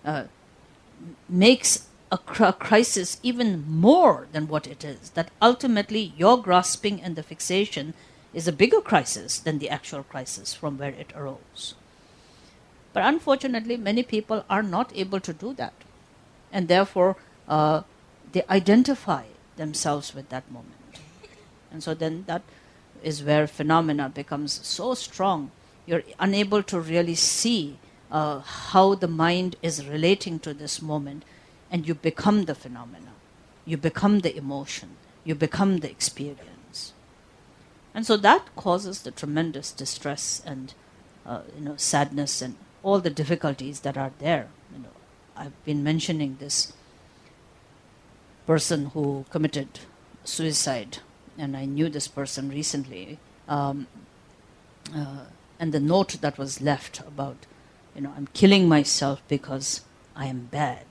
makes a crisis even more than what it is. That ultimately your grasping and the fixation is a bigger crisis than the actual crisis from where it arose. But unfortunately, many people are not able to do that. And therefore, they identify themselves with that moment. And so then that is where phenomena becomes so strong. You're unable to really see how the mind is relating to this moment. And you become the phenomena. You become the emotion. You become the experience. And so that causes the tremendous distress and sadness and all the difficulties that are there. I've been mentioning this person who committed suicide, and I knew this person recently. And the note that was left about, I'm killing myself because I am bad.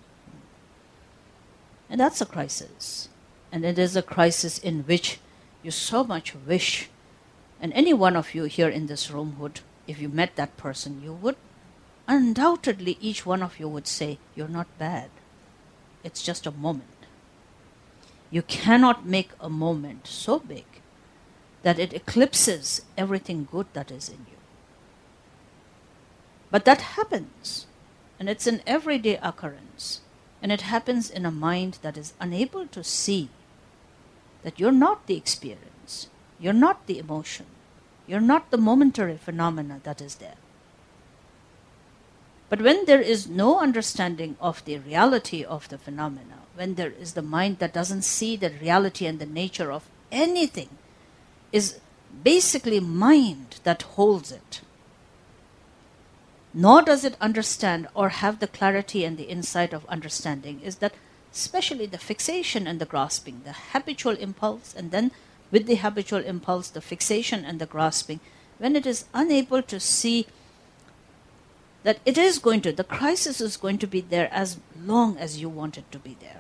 And that's a crisis. And it is a crisis in which you so much wish, and any one of you here in this room would, if you met that person, you would undoubtedly, each one of you would say, you're not bad. It's just a moment. You cannot make a moment so big that it eclipses everything good that is in you. But that happens, and it's an everyday occurrence, and it happens in a mind that is unable to see that you're not the experience, you're not the emotion, you're not the momentary phenomena that is there. But when there is no understanding of the reality of the phenomena, when there is the mind that doesn't see the reality and the nature of anything, is basically mind that holds it. Nor does it understand or have the clarity and the insight of understanding, is that especially the fixation and the grasping, the habitual impulse, and then with the habitual impulse, the fixation and the grasping, when it is unable to see that it is going to, the crisis is going to be there as long as you want it to be there.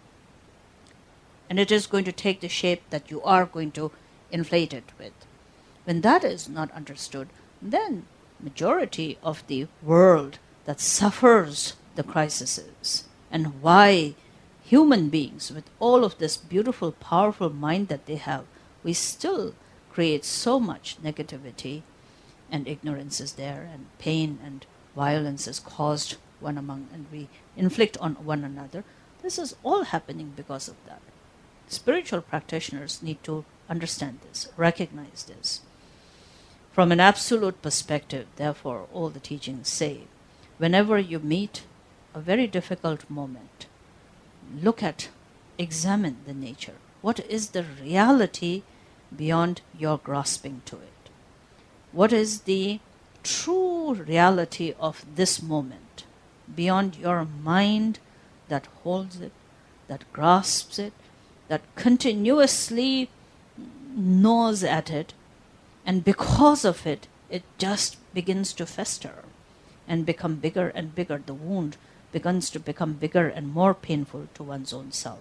And it is going to take the shape that you are going to inflate it with. When that is not understood, then majority of the world that suffers the crises, and why human beings with all of this beautiful, powerful mind that they have, we still create so much negativity and ignorance is there, and pain and violence is caused one among, and we inflict on one another. This is all happening because of that. Spiritual practitioners need to understand this, recognize this. From an absolute perspective, therefore, all the teachings say, whenever you meet a very difficult moment, look at, examine the nature. What is the reality beyond your grasping to it? What is the true reality of this moment beyond your mind that holds it, that grasps it, that continuously gnaws at it, and because of it, it just begins to fester and become bigger and bigger. The wound begins to become bigger and more painful to one's own self.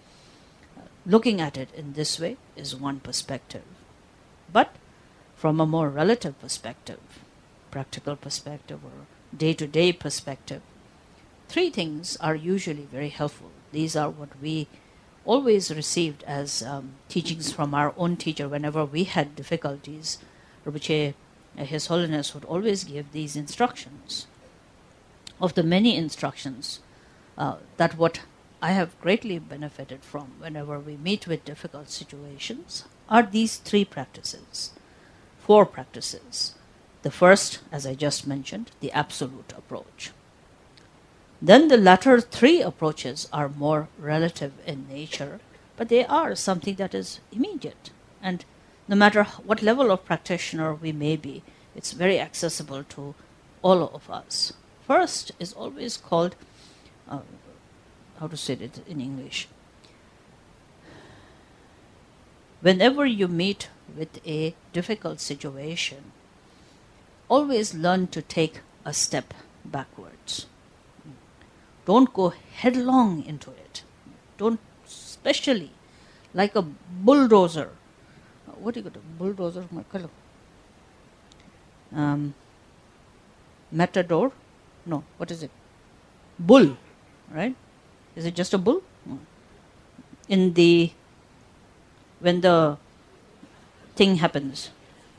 Looking at it in this way is one perspective. But from a more relative perspective, practical perspective or day-to-day perspective, three things are usually very helpful. These are what we always received as teachings from our own teacher whenever we had difficulties. Rinpoche, His Holiness, would always give these instructions. Of the many instructions, that what I have greatly benefited from whenever we meet with difficult situations are these three practices, four practices. The first, as I just mentioned, the absolute approach. Then the latter three approaches are more relative in nature, but they are something that is immediate. And no matter what level of practitioner we may be, it's very accessible to all of us. First is always called, how to say it in English? Whenever you meet with a difficult situation, always learn to take a step backwards. Don't go headlong into it. Don't, especially like a bulldozer. What do you got? A bulldozer? Matador? No, what is it? Bull, right? Is it just a bull? When the thing happens.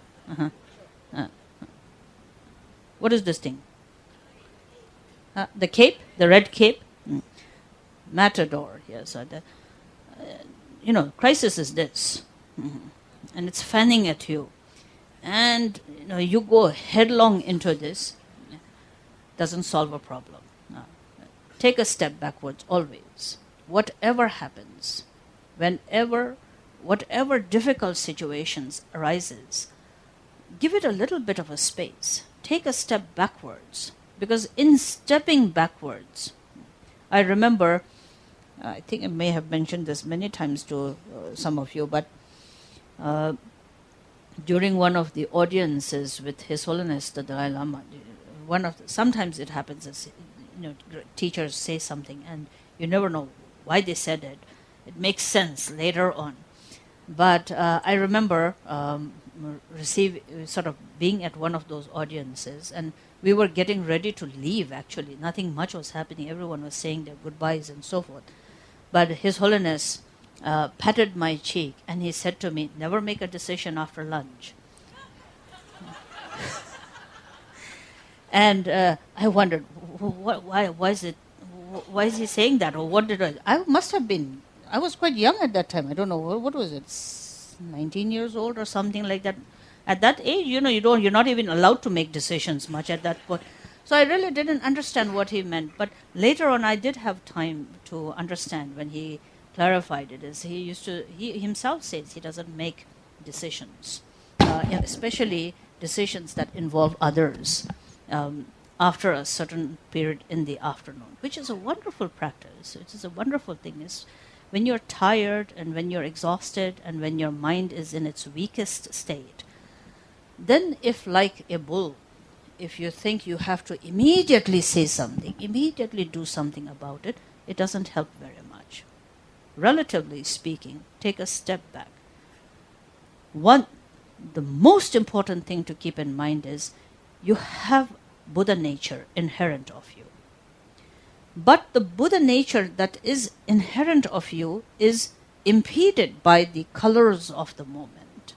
What is this thing? The cape, the red cape, matador. Yes, crisis is this, and it's fanning at you, and you go headlong into this. Doesn't solve a problem. No. Take a step backwards always. Whatever happens, whatever difficult situations arises, give it a little bit of a space. Take a step backwards. Because in stepping backwards, I remember, I think I may have mentioned this many times to some of you, but during one of the audiences with His Holiness the Dalai Lama, sometimes it happens as teachers say something and you never know why they said it. It makes sense later on. But I remember being at one of those audiences, and we were getting ready to leave, actually. Nothing much was happening. Everyone was saying their goodbyes and so forth. But His Holiness patted my cheek and he said to me, never make a decision after lunch. And I wondered, why is he saying that? Or what did I must have been, I was quite young at that time. I don't know, what was it, 19 years old or something like that. At that age, you're not even allowed to make decisions much at that point. So I really didn't understand what he meant. But later on, I did have time to understand when he clarified it. Is he himself says he doesn't make decisions, especially decisions that involve others, after a certain period in the afternoon, which is a wonderful practice. It is a wonderful thing. Is when you're tired and when you're exhausted and when your mind is in its weakest state, then if like a bull, if you think you have to immediately say something, immediately do something about it, it doesn't help very much. Relatively speaking, take a step back. The most important thing to keep in mind is you have Buddha nature inherent of you. But the Buddha nature that is inherent of you is impeded by the colors of the moment.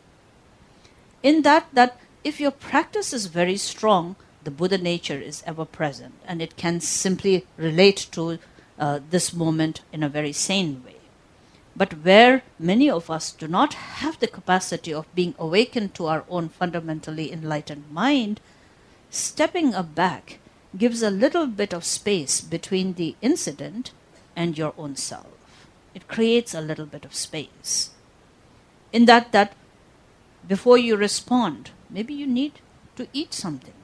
In that if your practice is very strong, the Buddha nature is ever present, and it can simply relate to this moment in a very sane way. But where many of us do not have the capacity of being awakened to our own fundamentally enlightened mind, stepping back gives a little bit of space between the incident and your own self. It creates a little bit of space. In that before you respond, maybe you need to eat something.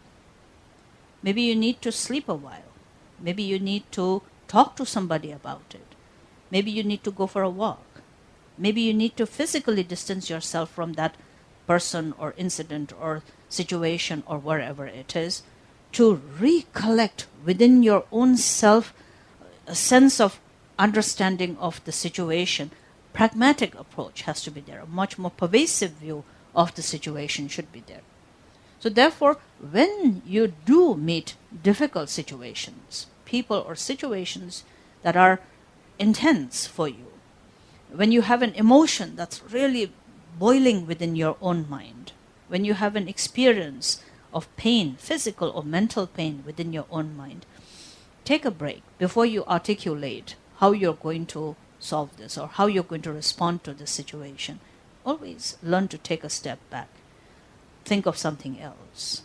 Maybe you need to sleep a while. Maybe you need to talk to somebody about it. Maybe you need to go for a walk. Maybe you need to physically distance yourself from that person or incident or situation or wherever it is, to recollect within your own self a sense of understanding of the situation. Pragmatic approach has to be there. A much more pervasive view of the situation should be there. So therefore, when you do meet difficult situations, people or situations that are intense for you, when you have an emotion that's really boiling within your own mind, when you have an experience of pain, physical or mental pain within your own mind, take a break before you articulate how you're going to solve this or how you're going to respond to this situation. Always learn to take a step back. Think of something else.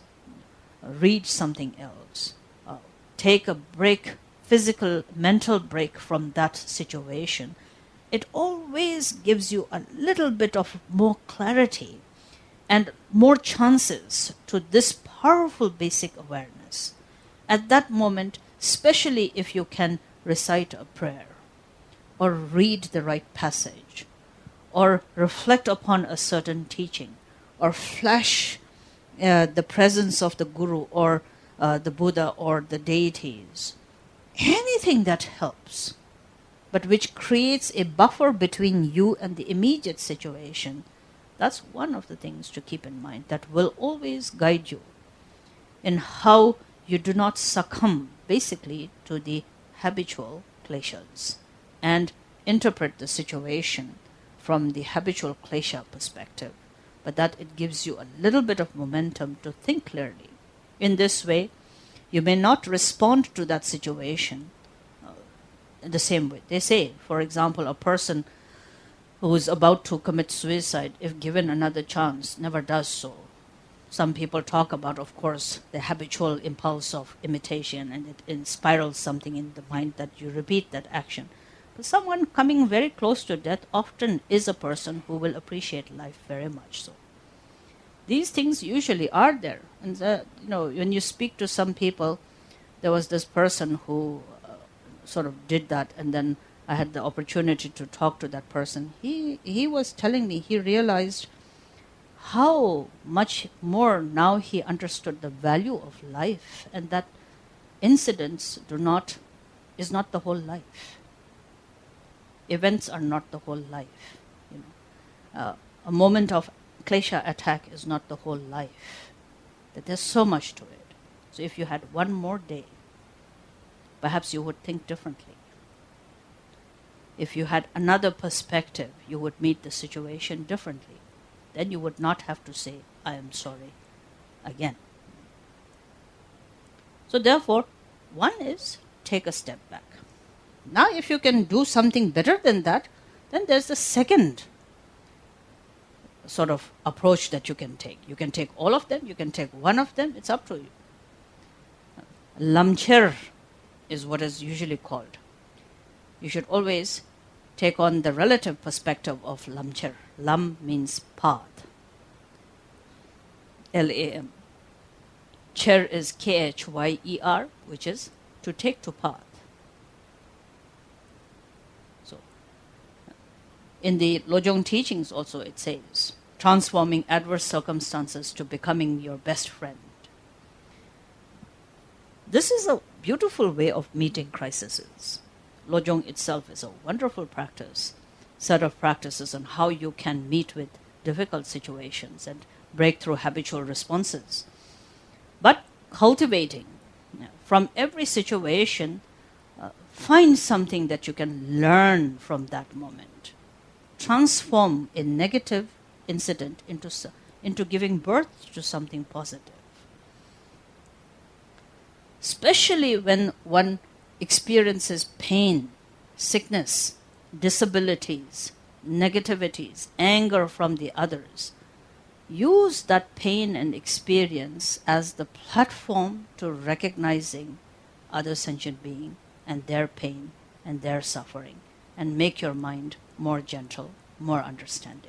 Read something else. Take a break, physical, mental break from that situation. It always gives you a little bit of more clarity and more chances to this powerful basic awareness. At that moment, especially if you can recite a prayer or read the right passage or reflect upon a certain teaching or flash the presence of the Guru or the Buddha or the deities, anything that helps, but which creates a buffer between you and the immediate situation, that's one of the things to keep in mind that will always guide you in how you do not succumb basically to the habitual kleshas and interpret the situation from the habitual klesha perspective, but that it gives you a little bit of momentum to think clearly. In this way, you may not respond to that situation in the same way. They say, for example, a person who is about to commit suicide, if given another chance, never does so. Some people talk about, of course, the habitual impulse of imitation, and it spirals something in the mind that you repeat that action. But someone coming very close to death often is a person who will appreciate life very much so. These things usually are there. And when you speak to some people, there was this person who sort of did that, and then I had the opportunity to talk to that person. He was telling me he realized how much more now he understood the value of life, and that incidents is not the whole life. Events are not the whole life. A moment of klesha attack is not the whole life. That there's so much to it. So if you had one more day, perhaps you would think differently. If you had another perspective, you would meet the situation differently. Then you would not have to say, I am sorry, again. So therefore, one is take a step back. Now if you can do something better than that, then there's the second sort of approach that you can take. You can take all of them, you can take one of them, it's up to you. Lamcher is what is usually called. You should always take on the relative perspective of lamcher. Lam means path. Lam. Cher is Khyer, which is to take to path. So, in the Lojong teachings also it says, transforming adverse circumstances to becoming your best friend. This is a beautiful way of meeting crises. Lojong itself is a wonderful set of practices on how you can meet with difficult situations and break through habitual responses. But cultivating from every situation, find something that you can learn from that moment. Transform a negative incident into giving birth to something positive. Especially when one experiences pain, sickness, disabilities, negativities, anger from the others. Use that pain and experience as the platform to recognizing other sentient being and their pain and their suffering, and make your mind more gentle, more understanding.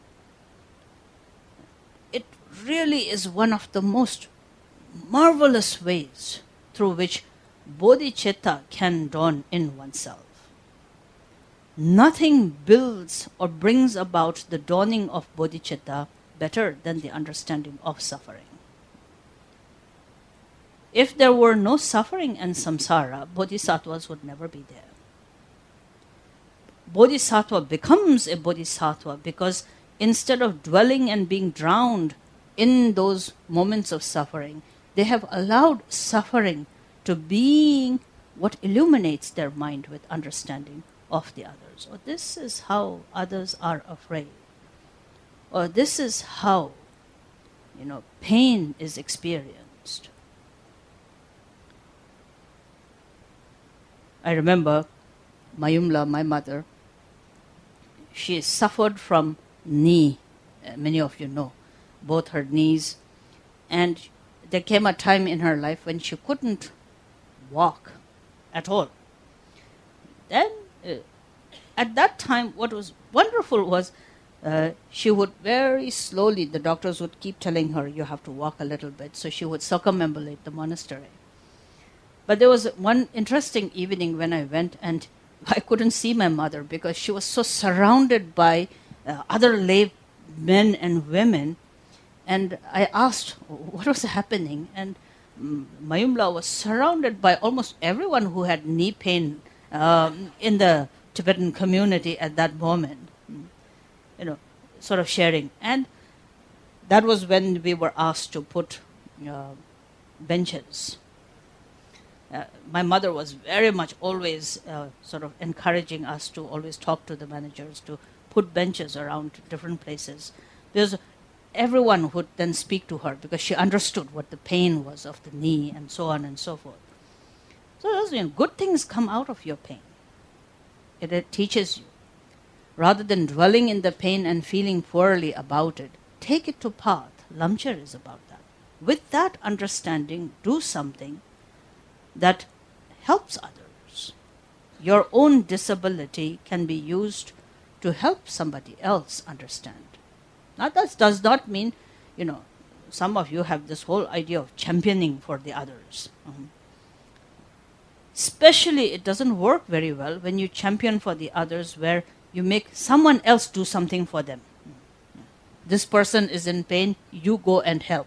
It really is one of the most marvelous ways through which bodhicitta can dawn in oneself. Nothing builds or brings about the dawning of bodhicitta better than the understanding of suffering. If there were no suffering and samsara, bodhisattvas would never be there. Bodhisattva becomes a bodhisattva because instead of dwelling and being drowned in those moments of suffering, they have allowed suffering to being what illuminates their mind with understanding of the others. Or this is how others are afraid. Or this is how, pain is experienced. I remember Mayumla, my mother, she suffered from knee. Many of you know, both her knees. And there came a time in her life when she couldn't walk at all. Then, at that time, what was wonderful was she would very slowly, the doctors would keep telling her, you have to walk a little bit. So she would circumambulate the monastery. But there was one interesting evening when I went and I couldn't see my mother because she was so surrounded by other lay men and women. And I asked what was happening. And Mayumla was surrounded by almost everyone who had knee pain in the Tibetan community at that moment, sort of sharing. And that was when we were asked to put benches. My mother was very much always sort of encouraging us to always talk to the managers to put benches around different places. Because everyone would then speak to her because she understood what the pain was of the knee and so on and so forth. So good things come out of your pain. It teaches you. Rather than dwelling in the pain and feeling poorly about it, take it to path. Lamcher is about that. With that understanding, do something that helps others. Your own disability can be used to help somebody else understand. Now that does not mean, some of you have this whole idea of championing for the others. Especially it doesn't work very well when you champion for the others where you make someone else do something for them. This person is in pain, you go and help.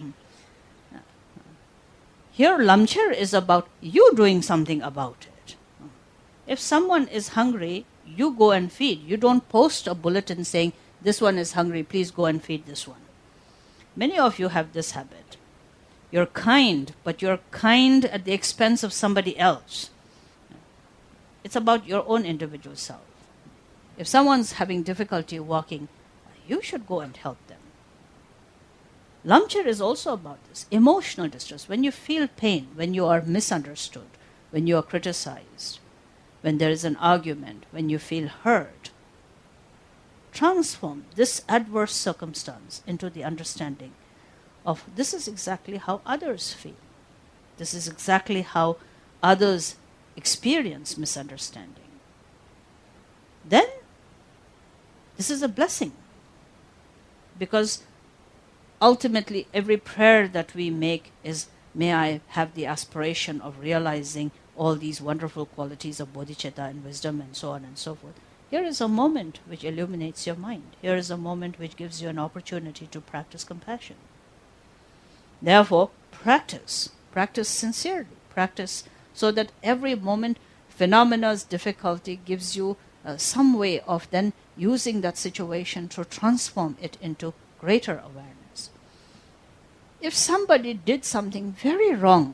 Here, Lamcher is about you doing something about it. If someone is hungry, you go and feed. You don't post a bulletin saying, this one is hungry, please go and feed this one. Many of you have this habit. You're kind, but you're kind at the expense of somebody else. It's about your own individual self. If someone's having difficulty walking, you should go and help them. Lamcher is also about this, emotional distress. When you feel pain, when you are misunderstood, when you are criticized, when there is an argument, when you feel hurt, transform this adverse circumstance into the understanding of this is exactly how others feel. This is exactly how others experience misunderstanding. Then this is a blessing, because ultimately every prayer that we make is, may I have the aspiration of realizing all these wonderful qualities of bodhicitta and wisdom and so on and so forth. Here is a moment which illuminates your mind. Here is a moment which gives you an opportunity to practice compassion. Therefore, practice sincerely. Practice so that every moment, phenomena's difficulty gives you some way of then using that situation to transform it into greater awareness. If somebody did something very wrong,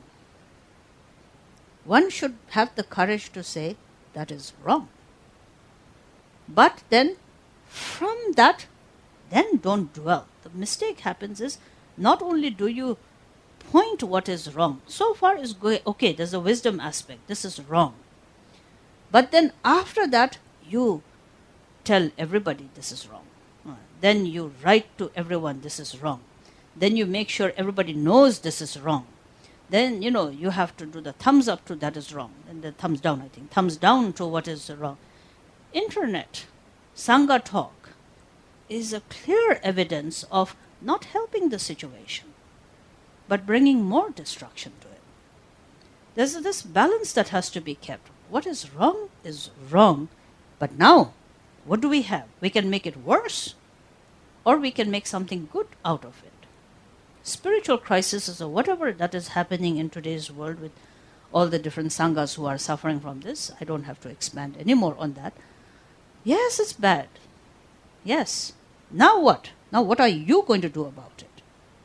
one should have the courage to say, that is wrong. But then, from that, then don't dwell. The mistake happens is, not only do you point what is wrong, so far is going, okay, there's a wisdom aspect, this is wrong. But then after that, you tell everybody this is wrong. Then you write to everyone this is wrong. Then you make sure everybody knows this is wrong. Then, you have to do the thumbs up to that is wrong. And the thumbs down, I think. Thumbs down to what is wrong. Internet, Sangha talk, is a clear evidence of not helping the situation, but bringing more destruction to it. There's this balance that has to be kept. What is wrong, but now, what do we have? We can make it worse, or we can make something good out of it. Spiritual crisis, or whatever that is happening in today's world with all the different sanghas who are suffering from this, I don't have to expand any more on that. Yes, it's bad. Yes. Now what? Now what are you going to do about it?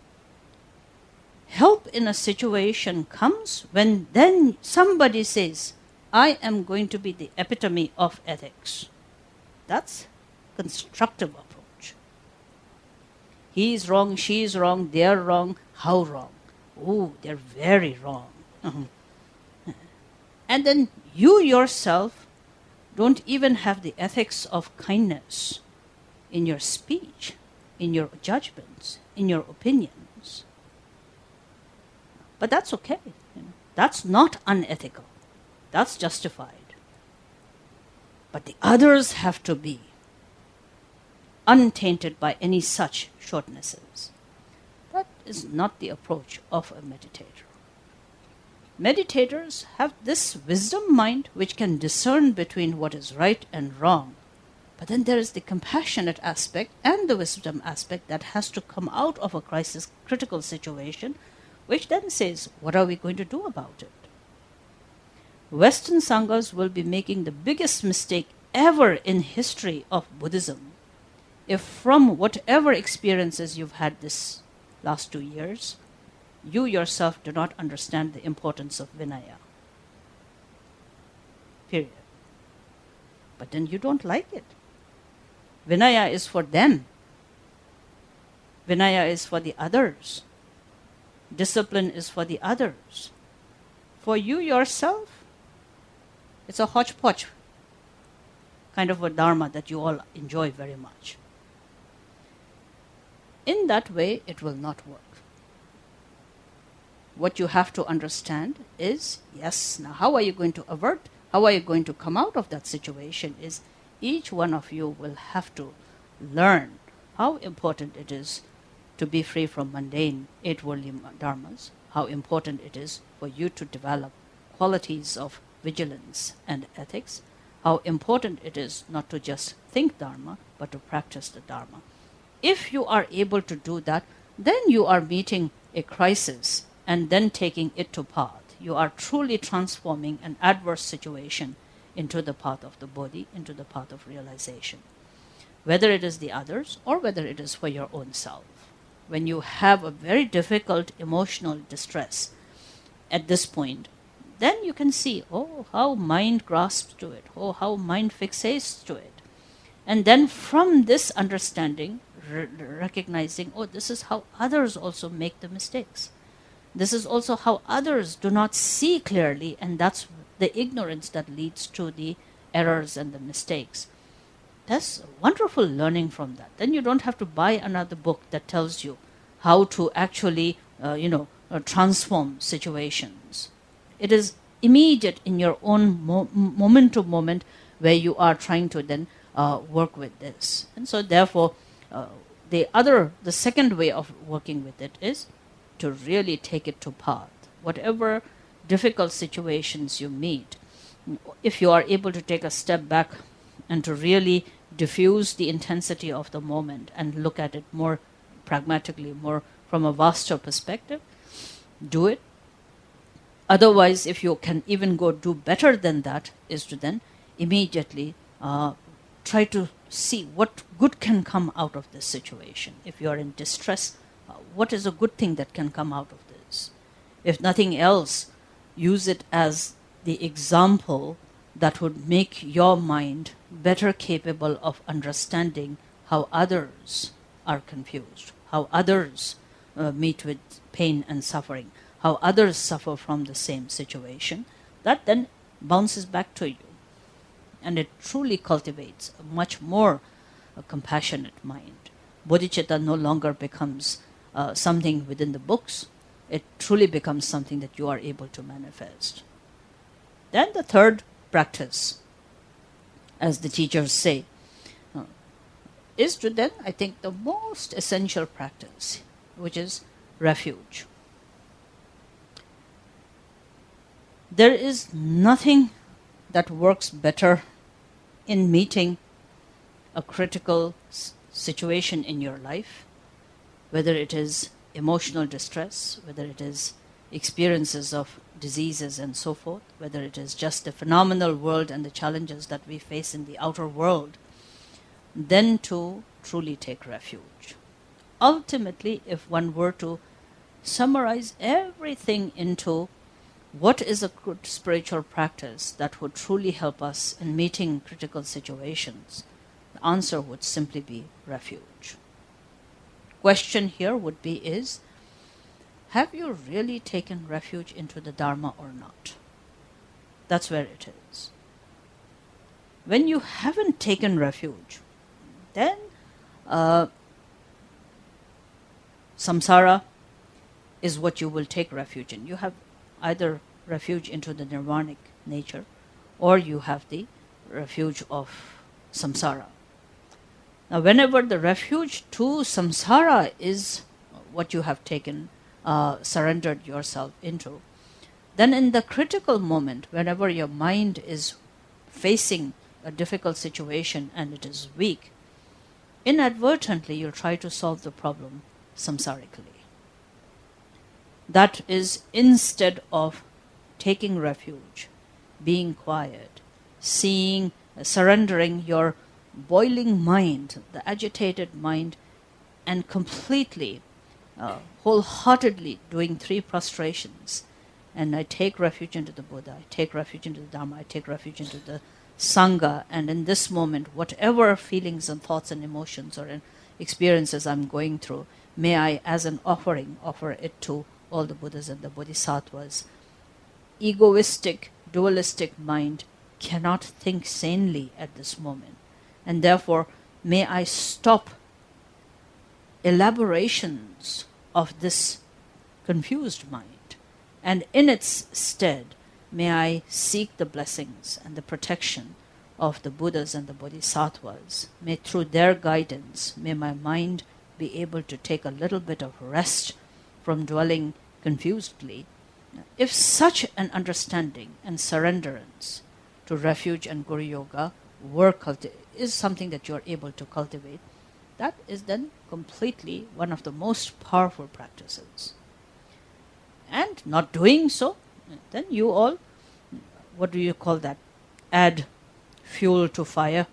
Help in a situation comes when then somebody says, I am going to be the epitome of ethics. That's constructive approach. He is wrong, she is wrong, they are wrong. How wrong? Oh, they're very wrong. And then you yourself don't even have the ethics of kindness in your speech, in your judgments, in your opinions. But that's okay. That's not unethical. That's justified. But the others have to be untainted by any such shortnesses. That is not the approach of a meditator. Meditators have this wisdom mind which can discern between what is right and wrong. But then there is the compassionate aspect and the wisdom aspect that has to come out of a critical situation, which then says, what are we going to do about it? Western Sanghas will be making the biggest mistake ever in history of Buddhism if from whatever experiences you've had this last 2 years, you yourself do not understand the importance of Vinaya. Period. But then you don't like it. Vinaya is for them. Vinaya is for the others. Discipline is for the others. For you yourself, it's a hodgepodge kind of a dharma that you all enjoy very much. In that way, it will not work. What you have to understand is, yes, now how are you going to avert, how are you going to come out of that situation is each one of you will have to learn how important it is to be free from mundane eight-worldly dharmas, how important it is for you to develop qualities of vigilance and ethics, how important it is not to just think dharma, but to practice the dharma. If you are able to do that, then you are meeting a crisis and then taking it to path. You are truly transforming an adverse situation into the path of the Bodhi, into the path of realization. Whether it is the others or whether it is for your own self. When you have a very difficult emotional distress at this point, then you can see, oh, how mind grasps to it, oh, how mind fixates to it. And then from this understanding, recognizing, oh, this is how others also make the mistakes. This is also how others do not see clearly, and that's the ignorance that leads to the errors and the mistakes. That's wonderful learning from that. Then you don't have to buy another book that tells you how to actually, transform situations. It is immediate in your own moment to moment where you are trying to then work with this. And so therefore, the second way of working with it is to really take it to path. Whatever difficult situations you meet, if you are able to take a step back and to really diffuse the intensity of the moment and look at it more pragmatically, more from a vaster perspective, do it. Otherwise, if you can even go do better than that, is to then immediately try to see what good can come out of this situation. If you are in distress, what is a good thing that can come out of this? If nothing else, use it as the example that would make your mind better capable of understanding how others are confused, how others meet with pain and suffering, how others suffer from the same situation. That then bounces back to you. And it truly cultivates a much more compassionate mind. Bodhicitta no longer becomes something within the books. It truly becomes something that you are able to manifest. Then the third practice, as the teachers say, is to then, I think, the most essential practice, which is refuge. There is nothing that works better in meeting a critical situation in your life, whether it is emotional distress, whether it is experiences of diseases and so forth, whether it is just the phenomenal world and the challenges that we face in the outer world, then to truly take refuge. Ultimately, if one were to summarize everything into what is a good spiritual practice that would truly help us in meeting critical situations, the answer would simply be refuge. Question here would be is, have you really taken refuge into the Dharma or not? That's where it is. When you haven't taken refuge, then samsara is what you will take refuge in. You have either refuge into the nirvanic nature, or you have the refuge of samsara. Now, whenever the refuge to samsara is what you have taken, surrendered yourself into, then in the critical moment, whenever your mind is facing a difficult situation and it is weak, inadvertently you'll try to solve the problem samsarically. That is, instead of taking refuge, being quiet, seeing, surrendering your boiling mind, the agitated mind, and completely, wholeheartedly doing 3 prostrations. And I take refuge into the Buddha, I take refuge into the Dharma, I take refuge into the Sangha, and in this moment, whatever feelings and thoughts and emotions or experiences I'm going through, may I, as an offering, offer it to all the Buddhas and the Bodhisattvas. Egoistic, dualistic mind cannot think sanely at this moment. And therefore, may I stop elaborations of this confused mind. And in its stead, may I seek the blessings and the protection of the Buddhas and the Bodhisattvas. May through their guidance, may my mind be able to take a little bit of rest from dwelling confusedly. If such an understanding and surrenderance to refuge and Guru Yoga is something that you are able to cultivate, that is then completely one of the most powerful practices. And not doing so, then you all, what do you call that? Add fuel to fire.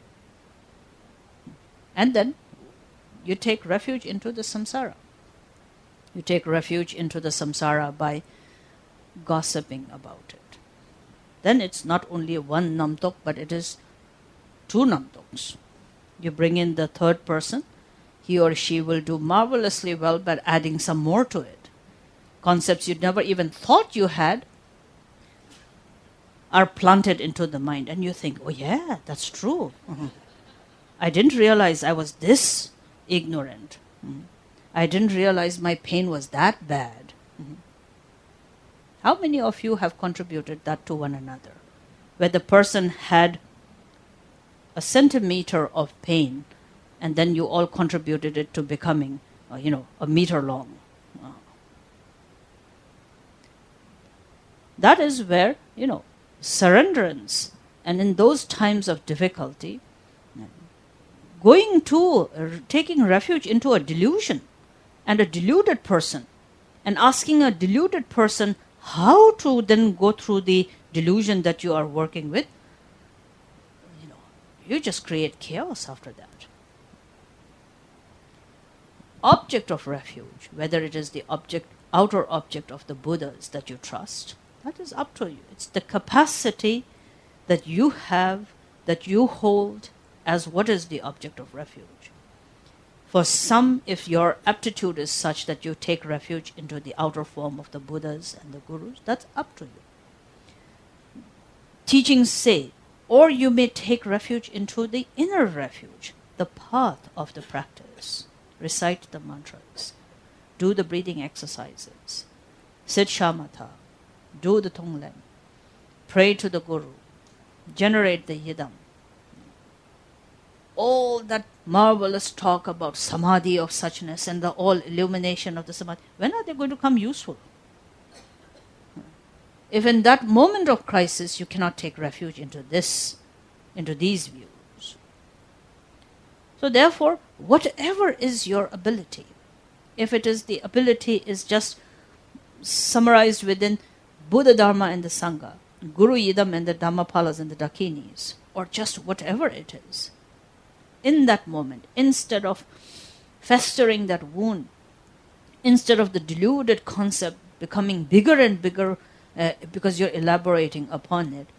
And then you take refuge into the samsara. You take refuge into the samsara by gossiping about it. Then it's not only one namtok, but it is 2 namtoks. You bring in the third person, he or she will do marvelously well by adding some more to it. Concepts you never even thought you had are planted into the mind, and you think, oh yeah, that's true. I didn't realize I was this ignorant. I didn't realize my pain was that bad. How many of you have contributed that to one another? Where the person had a centimeter of pain, and then you all contributed it to becoming, a meter long. That is where, surrenderance, and in those times of difficulty, taking refuge into a delusion and a deluded person, and asking a deluded person how to then go through the delusion that you are working with, you just create chaos after that. Object of refuge, whether it is the outer object of the Buddhas that you trust, that is up to you. It's the capacity that you have, that you hold as what is the object of refuge. For some, if your aptitude is such that you take refuge into the outer form of the Buddhas and the Gurus, that's up to you. Teachings say, or you may take refuge into the inner refuge, the path of the practice. Recite the mantras, do the breathing exercises, sit shamatha, do the tonglen, pray to the Guru, generate the yidam. All that marvelous talk about samadhi of suchness and the all illumination of the samadhi, when are they going to come useful? If in that moment of crisis you cannot take refuge into these views. So therefore, whatever is your ability, if it is the ability is just summarized within Buddha Dharma and the Sangha, Guru Yidam and the Dhammapalas and the Dakinis, or just whatever it is, in that moment, instead of festering that wound, instead of the deluded concept becoming bigger and bigger because you're elaborating upon it,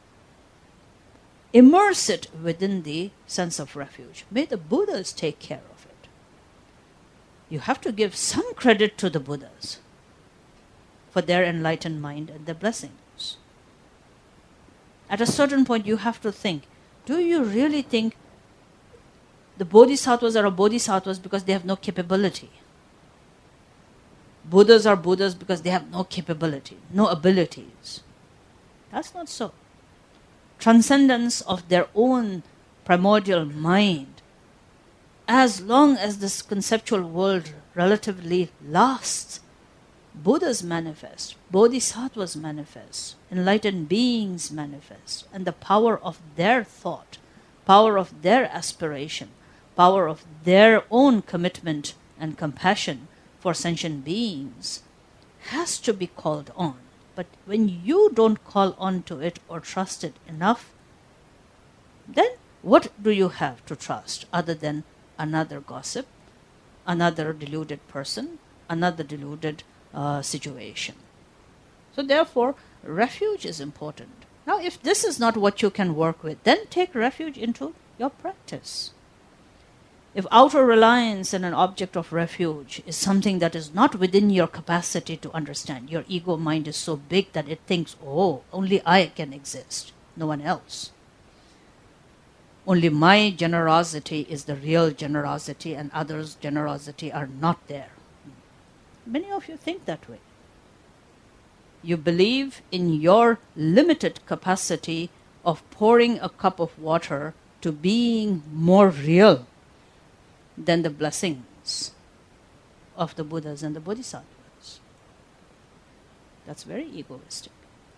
immerse it within the sense of refuge. May the Buddhas take care of it. You have to give some credit to the Buddhas for their enlightened mind and their blessings. At a certain point, you have to think, do you really think the Bodhisattvas are Bodhisattvas because they have no capability? Buddhas are Buddhas because they have no capability, no abilities. That's not so. Transcendence of their own primordial mind, as long as this conceptual world relatively lasts, Buddhas manifest, Bodhisattvas manifest, enlightened beings manifest, and the power of their thought, power of their aspiration, power of their own commitment and compassion for sentient beings has to be called on. But when you don't call on to it or trust it enough, then what do you have to trust other than another gossip, another deluded person, another deluded situation? So therefore, refuge is important. Now, if this is not what you can work with, then take refuge into your practice. If outer reliance in an object of refuge is something that is not within your capacity to understand, your ego mind is so big that it thinks, oh, only I can exist, no one else. Only my generosity is the real generosity and others' generosity are not there. Many of you think that way. You believe in your limited capacity of pouring a cup of water to being more real than the blessings of the Buddhas and the Bodhisattvas. That's very egoistic.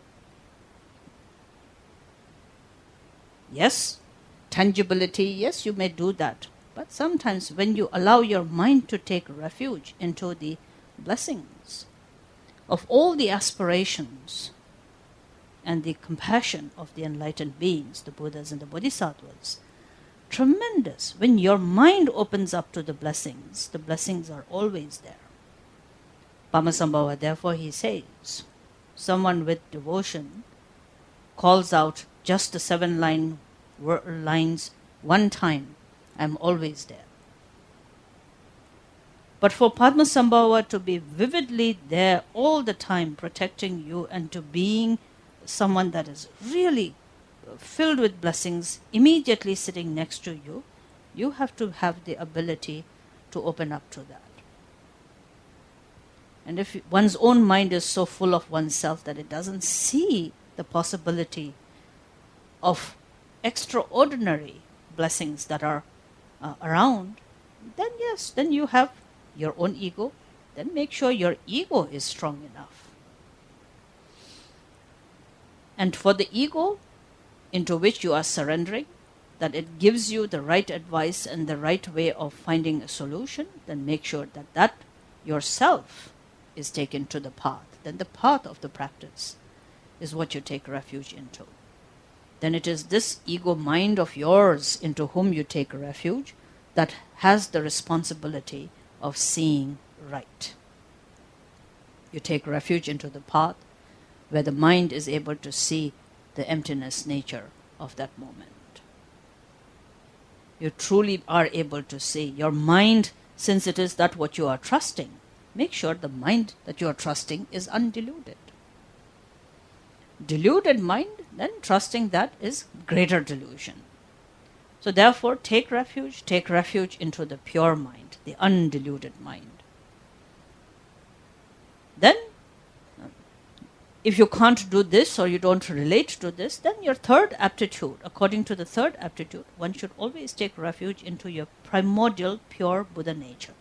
Yes, tangibility, yes, you may do that. But sometimes when you allow your mind to take refuge into the blessings of all the aspirations and the compassion of the enlightened beings, the Buddhas and the Bodhisattvas, tremendous. When your mind opens up to the blessings are always there. Padmasambhava, therefore, he says, someone with devotion calls out just the 7 lines one time, I'm always there. But for Padmasambhava to be vividly there all the time, protecting you, and to being someone that is really filled with blessings, immediately sitting next to you, you have to have the ability to open up to that. And if one's own mind is so full of oneself that it doesn't see the possibility of extraordinary blessings that are around, then yes, then you have your own ego. Then make sure your ego is strong enough. And for the ego into which you are surrendering, that it gives you the right advice and the right way of finding a solution, then make sure that that yourself is taken to the path. Then the path of the practice is what you take refuge into. Then it is this ego mind of yours into whom you take refuge that has the responsibility of seeing right. You take refuge into the path where the mind is able to see the emptiness nature of that moment. You truly are able to see your mind, since it is that what you are trusting. Make sure the mind that you are trusting is undiluted. Deluded mind, then trusting that is greater delusion. So therefore, take refuge into the pure mind, the undiluted mind. Then, if you can't do this or you don't relate to this, then your third aptitude, according to the third aptitude, one should always take refuge into your primordial pure Buddha nature.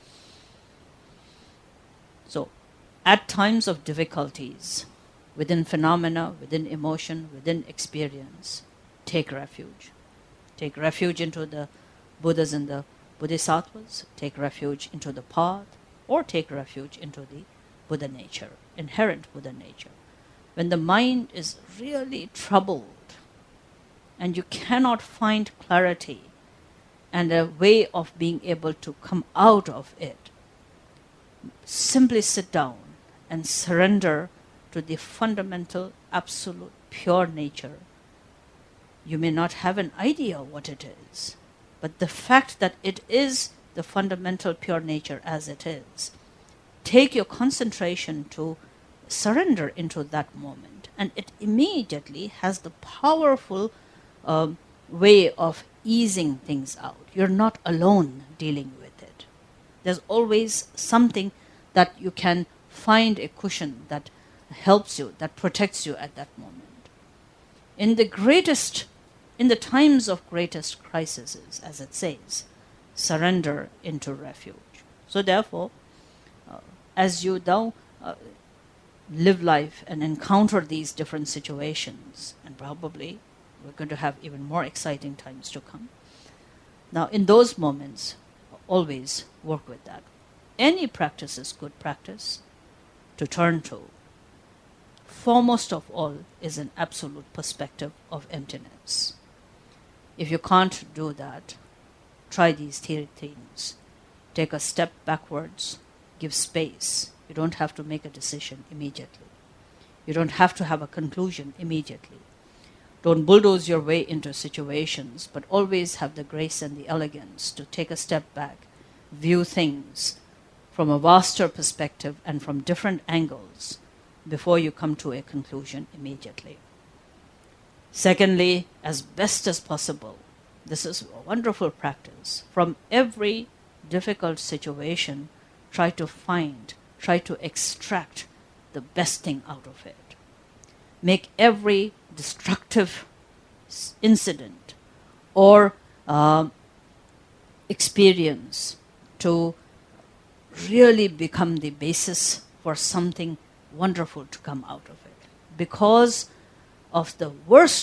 So, at times of difficulties, within phenomena, within emotion, within experience, take refuge. Take refuge into the Buddhas and the Bodhisattvas, take refuge into the path, or take refuge into the Buddha nature, inherent Buddha nature. When the mind is really troubled and you cannot find clarity and a way of being able to come out of it, simply sit down and surrender to the fundamental, absolute, pure nature. You may not have an idea what it is, but the fact that it is the fundamental pure nature as it is, take your concentration to surrender into that moment, and it immediately has the powerful way of easing things out. You're not alone dealing with it. There's always something that you can find a cushion that helps you, that protects you at that moment. In the times of greatest crises, as it says, surrender into refuge. So therefore, as you now live life and encounter these different situations, and probably we're going to have even more exciting times to come. Now, in those moments, always work with that. Any practice is good practice to turn to. Foremost of all is an absolute perspective of emptiness. If you can't do that, try these three things. Take a step backwards, give space. You don't have to make a decision immediately. You don't have to have a conclusion immediately. Don't bulldoze your way into situations, but always have the grace and the elegance to take a step back, view things from a vaster perspective and from different angles before you come to a conclusion immediately. Secondly, as best as possible, this is a wonderful practice. From every difficult situation, try to extract the best thing out of it. Make every destructive incident or experience to really become the basis for something wonderful to come out of it. Because of the worst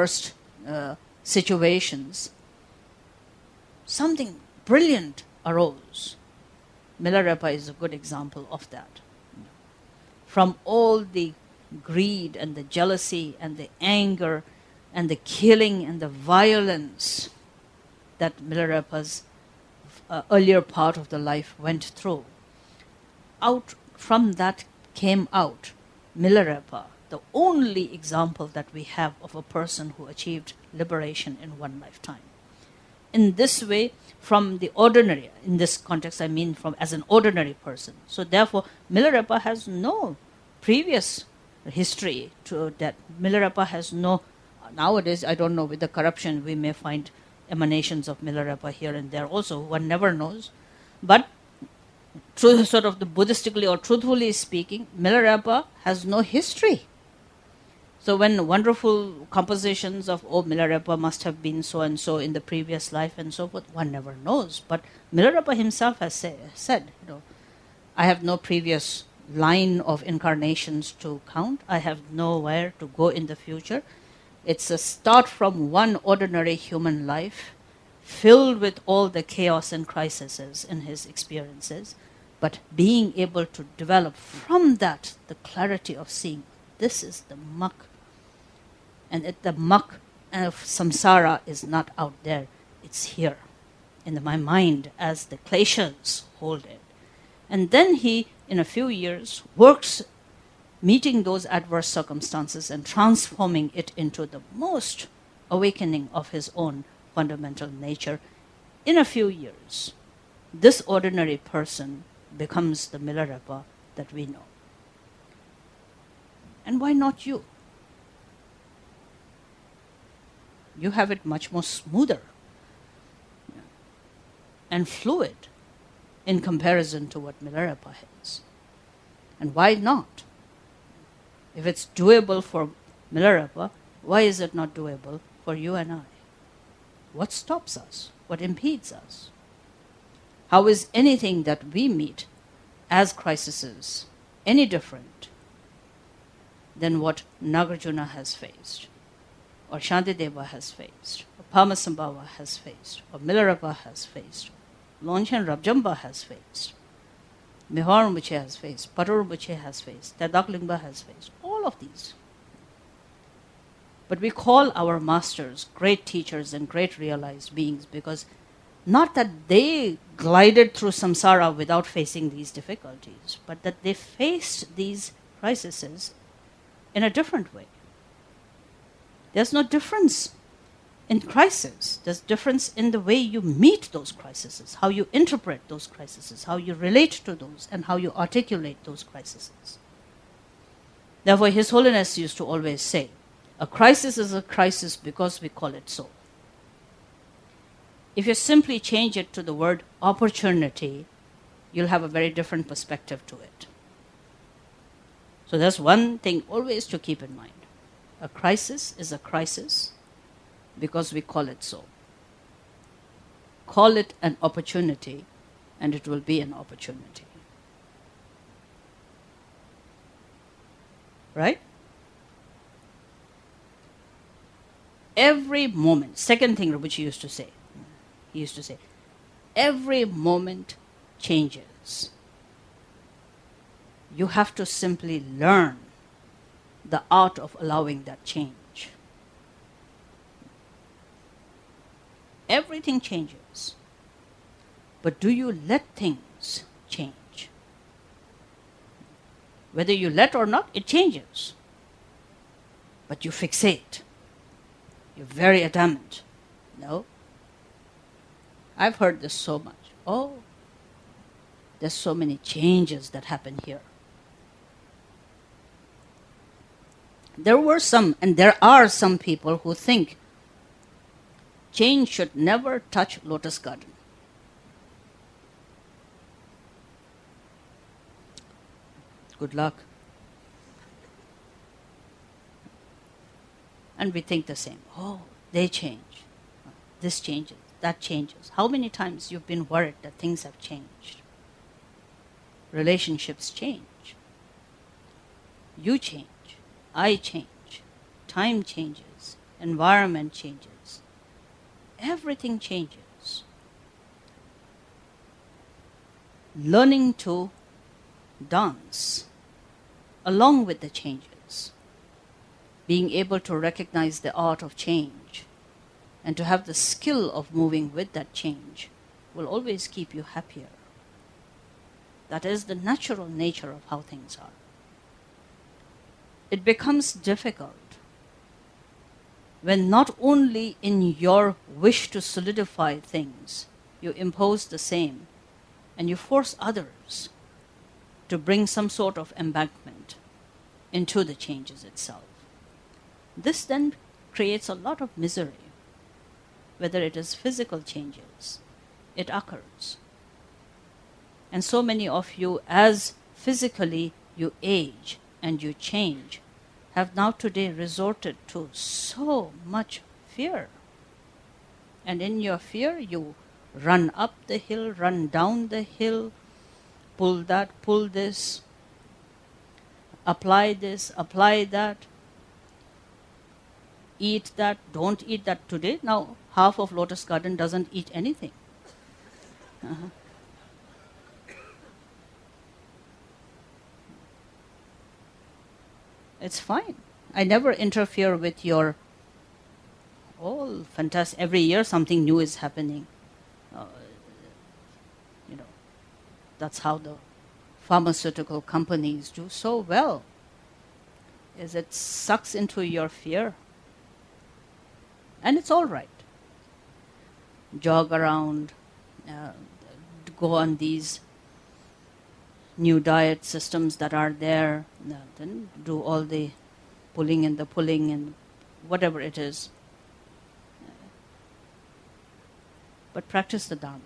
situations, something brilliant arose. Milarepa is a good example of that. From all the greed and the jealousy and the anger and the killing and the violence that Milarepa's earlier part of the life went through, out from that came out Milarepa, the only example that we have of a person who achieved liberation in one lifetime. In this way, from the ordinary, in this context I mean from as an ordinary person. So therefore, Milarepa has no previous history to that. Milarepa has no, nowadays I don't know, with the corruption we may find emanations of Milarepa here and there also, one never knows. But sort of the Buddhistically or truthfully speaking, Milarepa has no history. So when wonderful compositions of, oh, Milarepa must have been so and so in the previous life and so forth, one never knows. But Milarepa himself has said, I have no previous line of incarnations to count. I have nowhere to go in the future. It's a start from one ordinary human life filled with all the chaos and crises in his experiences, but being able to develop from that the clarity of seeing this is the muck, and the muck of samsara is not out there, it's here in my mind as the kleshas hold it. And then he, in a few years, works meeting those adverse circumstances and transforming it into the most awakening of his own fundamental nature. In a few years, this ordinary person becomes the Milarepa that we know. And why not you? You have it much more smoother and fluid in comparison to what Milarepa has. And why not? If it's doable for Milarepa, why is it not doable for you and I? What stops us? What impedes us? How is anything that we meet as crises any different than what Nagarjuna has faced, or Shantideva has faced, or Padmasambhava has faced, or Milarepa has faced, Longchen Rabjamba has faced, Mihar Rinpoche has faced, Patur Rinpoche has faced, Tedak Lingpa has faced, all of these. But we call our masters great teachers and great realized beings because not that they glided through samsara without facing these difficulties, but that they faced these crises in a different way. There's no difference in crisis. There's difference in the way you meet those crises, how you interpret those crises, how you relate to those, and how you articulate those crises. Therefore, His Holiness used to always say, a crisis is a crisis because we call it so. If you simply change it to the word opportunity, you'll have a very different perspective to it. So that's one thing always to keep in mind. A crisis is a crisis because we call it so. Call it an opportunity, and it will be an opportunity. Right? Every moment, second thing which he used to say, every moment changes. You have to simply learn the art of allowing that change. Everything changes. But do you let things change? Whether you let or not, it changes. But you fixate. You're very adamant. No. I've heard this so much. Oh, there's so many changes that happen here. There were some, and there are some people who think change should never touch Lotus Garden. Good luck. And we think the same. Oh, they change. This changes. That changes. How many times you've been worried that things have changed? Relationships change. You change. I change. Time changes. Environment changes. Everything changes. Learning to dance along with the changes. Being able to recognize the art of change and to have the skill of moving with that change will always keep you happier. That is the natural nature of how things are. It becomes difficult when not only in your wish to solidify things, you impose the same and you force others to bring some sort of embankment into the changes itself. This then creates a lot of misery. Whether it is physical changes, it occurs. And so many of you, as physically you age and you change, have now today resorted to so much fear. And in your fear, you run up the hill, run down the hill, pull that, pull this, apply that, eat that, don't eat that. Today, now half of Lotus Garden doesn't eat anything. It's fine. I never interfere with your, oh, fantastic. Every year something new is happening. That's how the pharmaceutical companies do so well, is it sucks into your fear. And it's all right. Jog around, go on these new diet systems that are there, then do all the pulling and whatever it is. But practice the Dharma.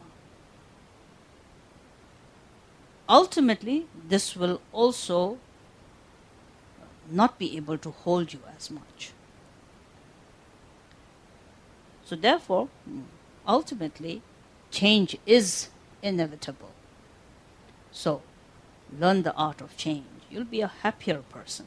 Ultimately, this will also not be able to hold you as much. So therefore, ultimately, change is inevitable. So, learn the art of change. You'll be a happier person.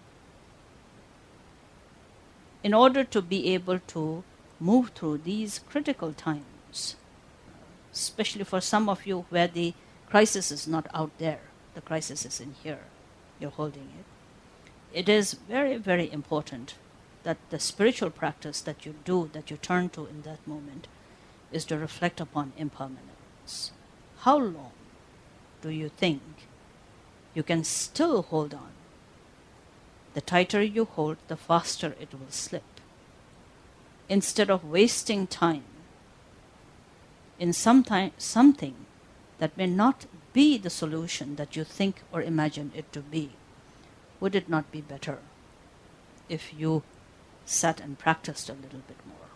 In order to be able to move through these critical times, especially for some of you where the crisis is not out there, the crisis is in here, you're holding it. It is very, very important that the spiritual practice that you do, that you turn to in that moment, is to reflect upon impermanence. How long do you think you can still hold on? The tighter you hold, the faster it will slip. Instead of wasting time in something that may not be the solution that you think or imagine it to be, would it not be better if you sat and practiced a little bit more?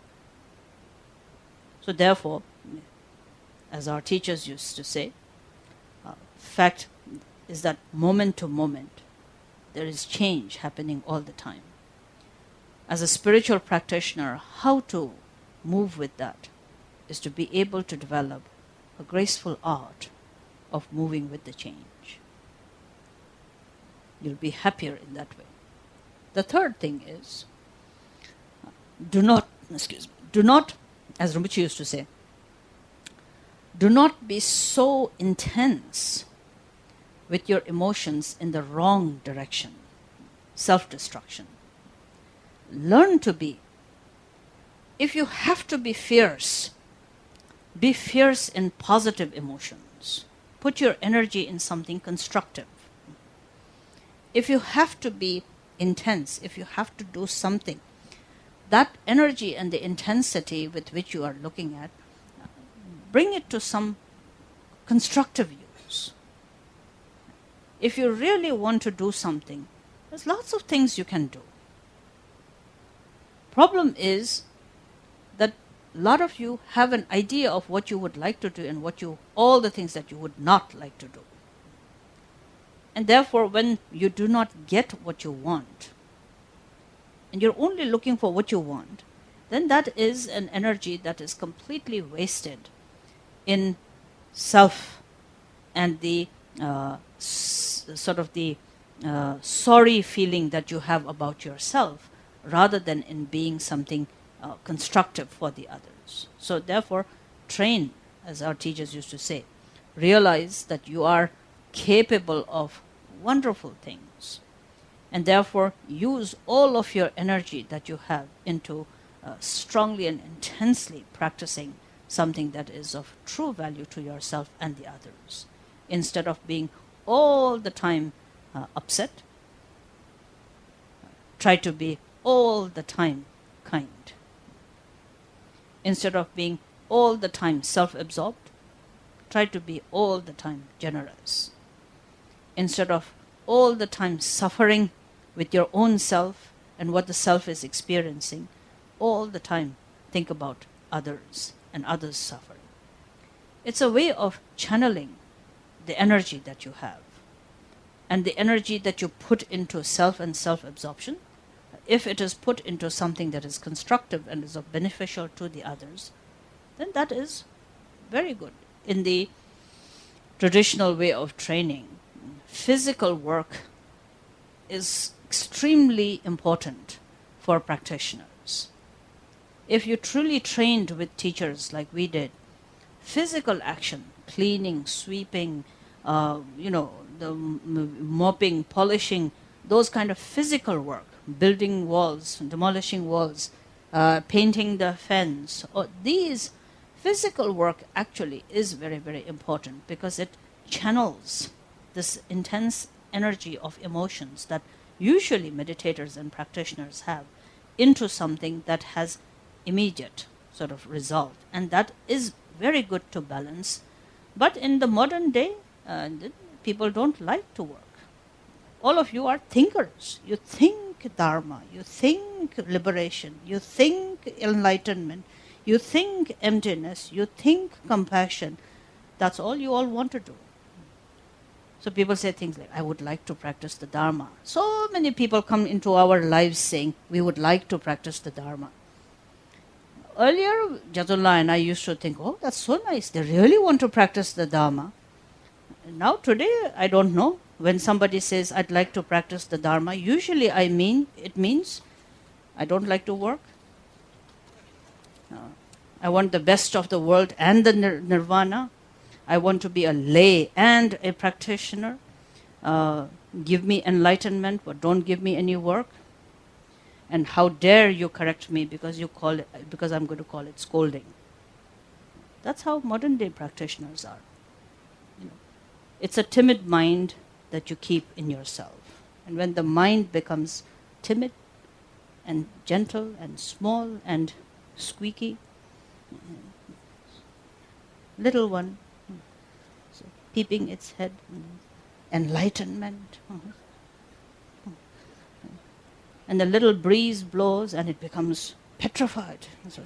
So therefore, as our teachers used to say, fact is that moment to moment, there is change happening all the time. As a spiritual practitioner, how to move with that is to be able to develop a graceful art of moving with the change. You'll be happier in that way. The third thing is, do not, as Rinpoche used to say, do not be so intense with your emotions in the wrong direction, self-destruction. Learn to be. If you have to be fierce in positive emotions. Put your energy in something constructive. If you have to be intense, if you have to do something, that energy and the intensity with which you are looking at, bring it to some constructive use. If you really want to do something, there's lots of things you can do. Problem is that a lot of you have an idea of what you would like to do and all the things that you would not like to do. And therefore, when you do not get what you want, and you're only looking for what you want, then that is an energy that is completely wasted in self and the sorry feeling that you have about yourself, rather than in being something constructive for the others. So therefore, train, as our teachers used to say. Realize that you are capable of wonderful things. And therefore, use all of your energy that you have into strongly and intensely practicing something that is of true value to yourself and the others. Instead of being all the time upset, try to be all the time kind. Instead of being all the time self-absorbed, try to be all the time generous. Instead of all the time suffering with your own self and what the self is experiencing, all the time think about others and others' suffering. It's a way of channeling the energy that you have and the energy that you put into self and self-absorption, if it is put into something that is constructive and is of beneficial to the others, then that is very good. In the traditional way of training, physical work is extremely important for practitioners. If you truly trained with teachers like we did, physical action, cleaning, sweeping, the mopping, polishing, those kind of physical work, building walls, demolishing walls, painting the fence, these physical work actually is very, very important because it channels this intense energy of emotions that usually meditators and practitioners have into something that has immediate sort of result. And that is very good to balance. But in the modern day, people don't like to work. All of you are thinkers. You think Dharma, you think liberation, you think enlightenment, you think emptiness, you think compassion. That's all you all want to do. So people say things like, I would like to practice the Dharma. So many people come into our lives saying, we would like to practice the Dharma. Earlier, Jatullah and I used to think, oh, that's so nice. They really want to practice the Dharma. Now today, I don't know. When somebody says, I'd like to practice the Dharma, usually it means I don't like to work. I want the best of the world and the nirvana. I want to be a lay and a practitioner. Give me enlightenment, but don't give me any work. And how dare you correct me because I'm going to call it scolding. That's how modern day practitioners are. It's a timid mind that you keep in yourself. And when the mind becomes timid and gentle and small and squeaky, little one, so peeping its head, enlightenment, and the little breeze blows and it becomes petrified.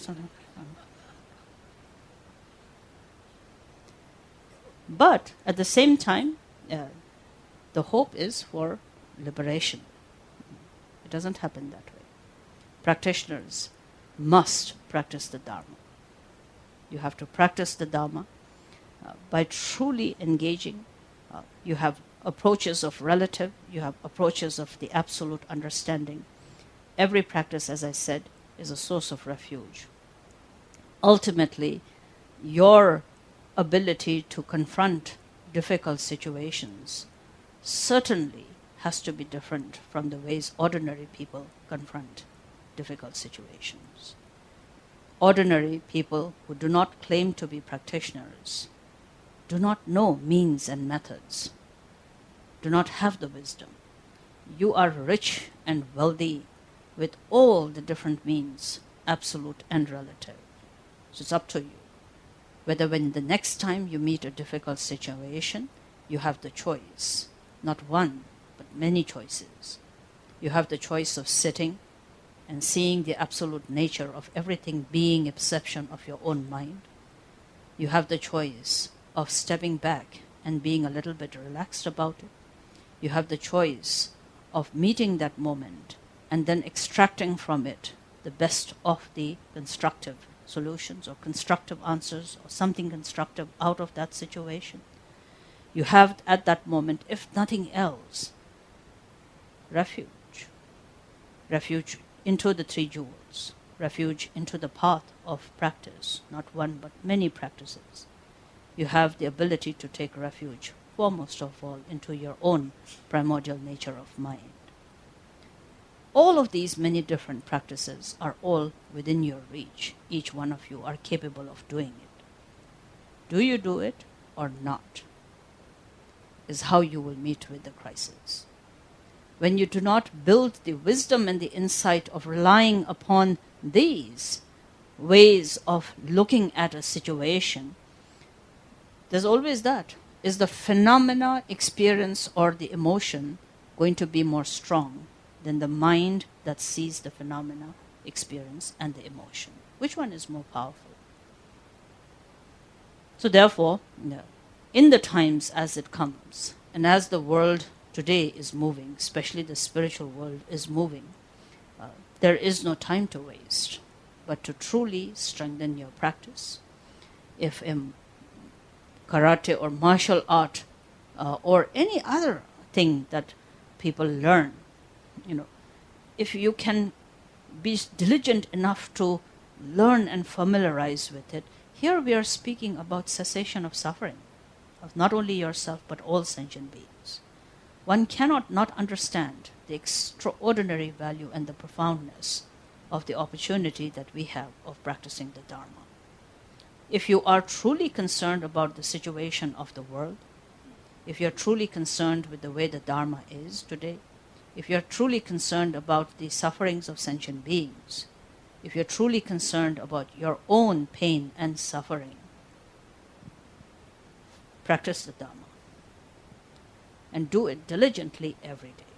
But at the same time, the hope is for liberation. It doesn't happen that way. Practitioners must practice the Dharma. You have to practice the Dharma by truly engaging. You have approaches of relative, you have approaches of the absolute understanding. Every practice, as I said, is a source of refuge. Ultimately, your ability to confront difficult situations certainly has to be different from the ways ordinary people confront difficult situations. Ordinary people who do not claim to be practitioners do not know means and methods, do not have the wisdom. You are rich and wealthy with all the different means, absolute and relative. So it's up to you. Whether when the next time you meet a difficult situation, you have the choice, not one, but many choices. You have the choice of sitting and seeing the absolute nature of everything being a perception of your own mind. You have the choice of stepping back and being a little bit relaxed about it. You have the choice of meeting that moment and then extracting from it the best of the constructive solutions or constructive answers or something constructive out of that situation. You have at that moment, if nothing else, refuge. Refuge into the three jewels. Refuge into the path of practice, not one but many practices. You have the ability to take refuge, foremost of all, into your own primordial nature of mind. All of these many different practices are all within your reach. Each one of you are capable of doing it. Do you do it or not? Is how you will meet with the crisis. When you do not build the wisdom and the insight of relying upon these ways of looking at a situation, there's always that. Is the phenomena, experience, or the emotion going to be more strong than the mind that sees the phenomena, experience, and the emotion? Which one is more powerful? So therefore, in the times as it comes, and as the world today is moving, especially the spiritual world is moving, there is no time to waste, but to truly strengthen your practice. If karate or martial art or any other thing that people learn, if you can be diligent enough to learn and familiarize with it, here we are speaking about cessation of suffering, of not only yourself but all sentient beings. One cannot not understand the extraordinary value and the profoundness of the opportunity that we have of practicing the Dharma. If you are truly concerned about the situation of the world, if you're truly concerned with the way the Dharma is today, if you're truly concerned about the sufferings of sentient beings, if you're truly concerned about your own pain and suffering, practice the Dharma and do it diligently every day.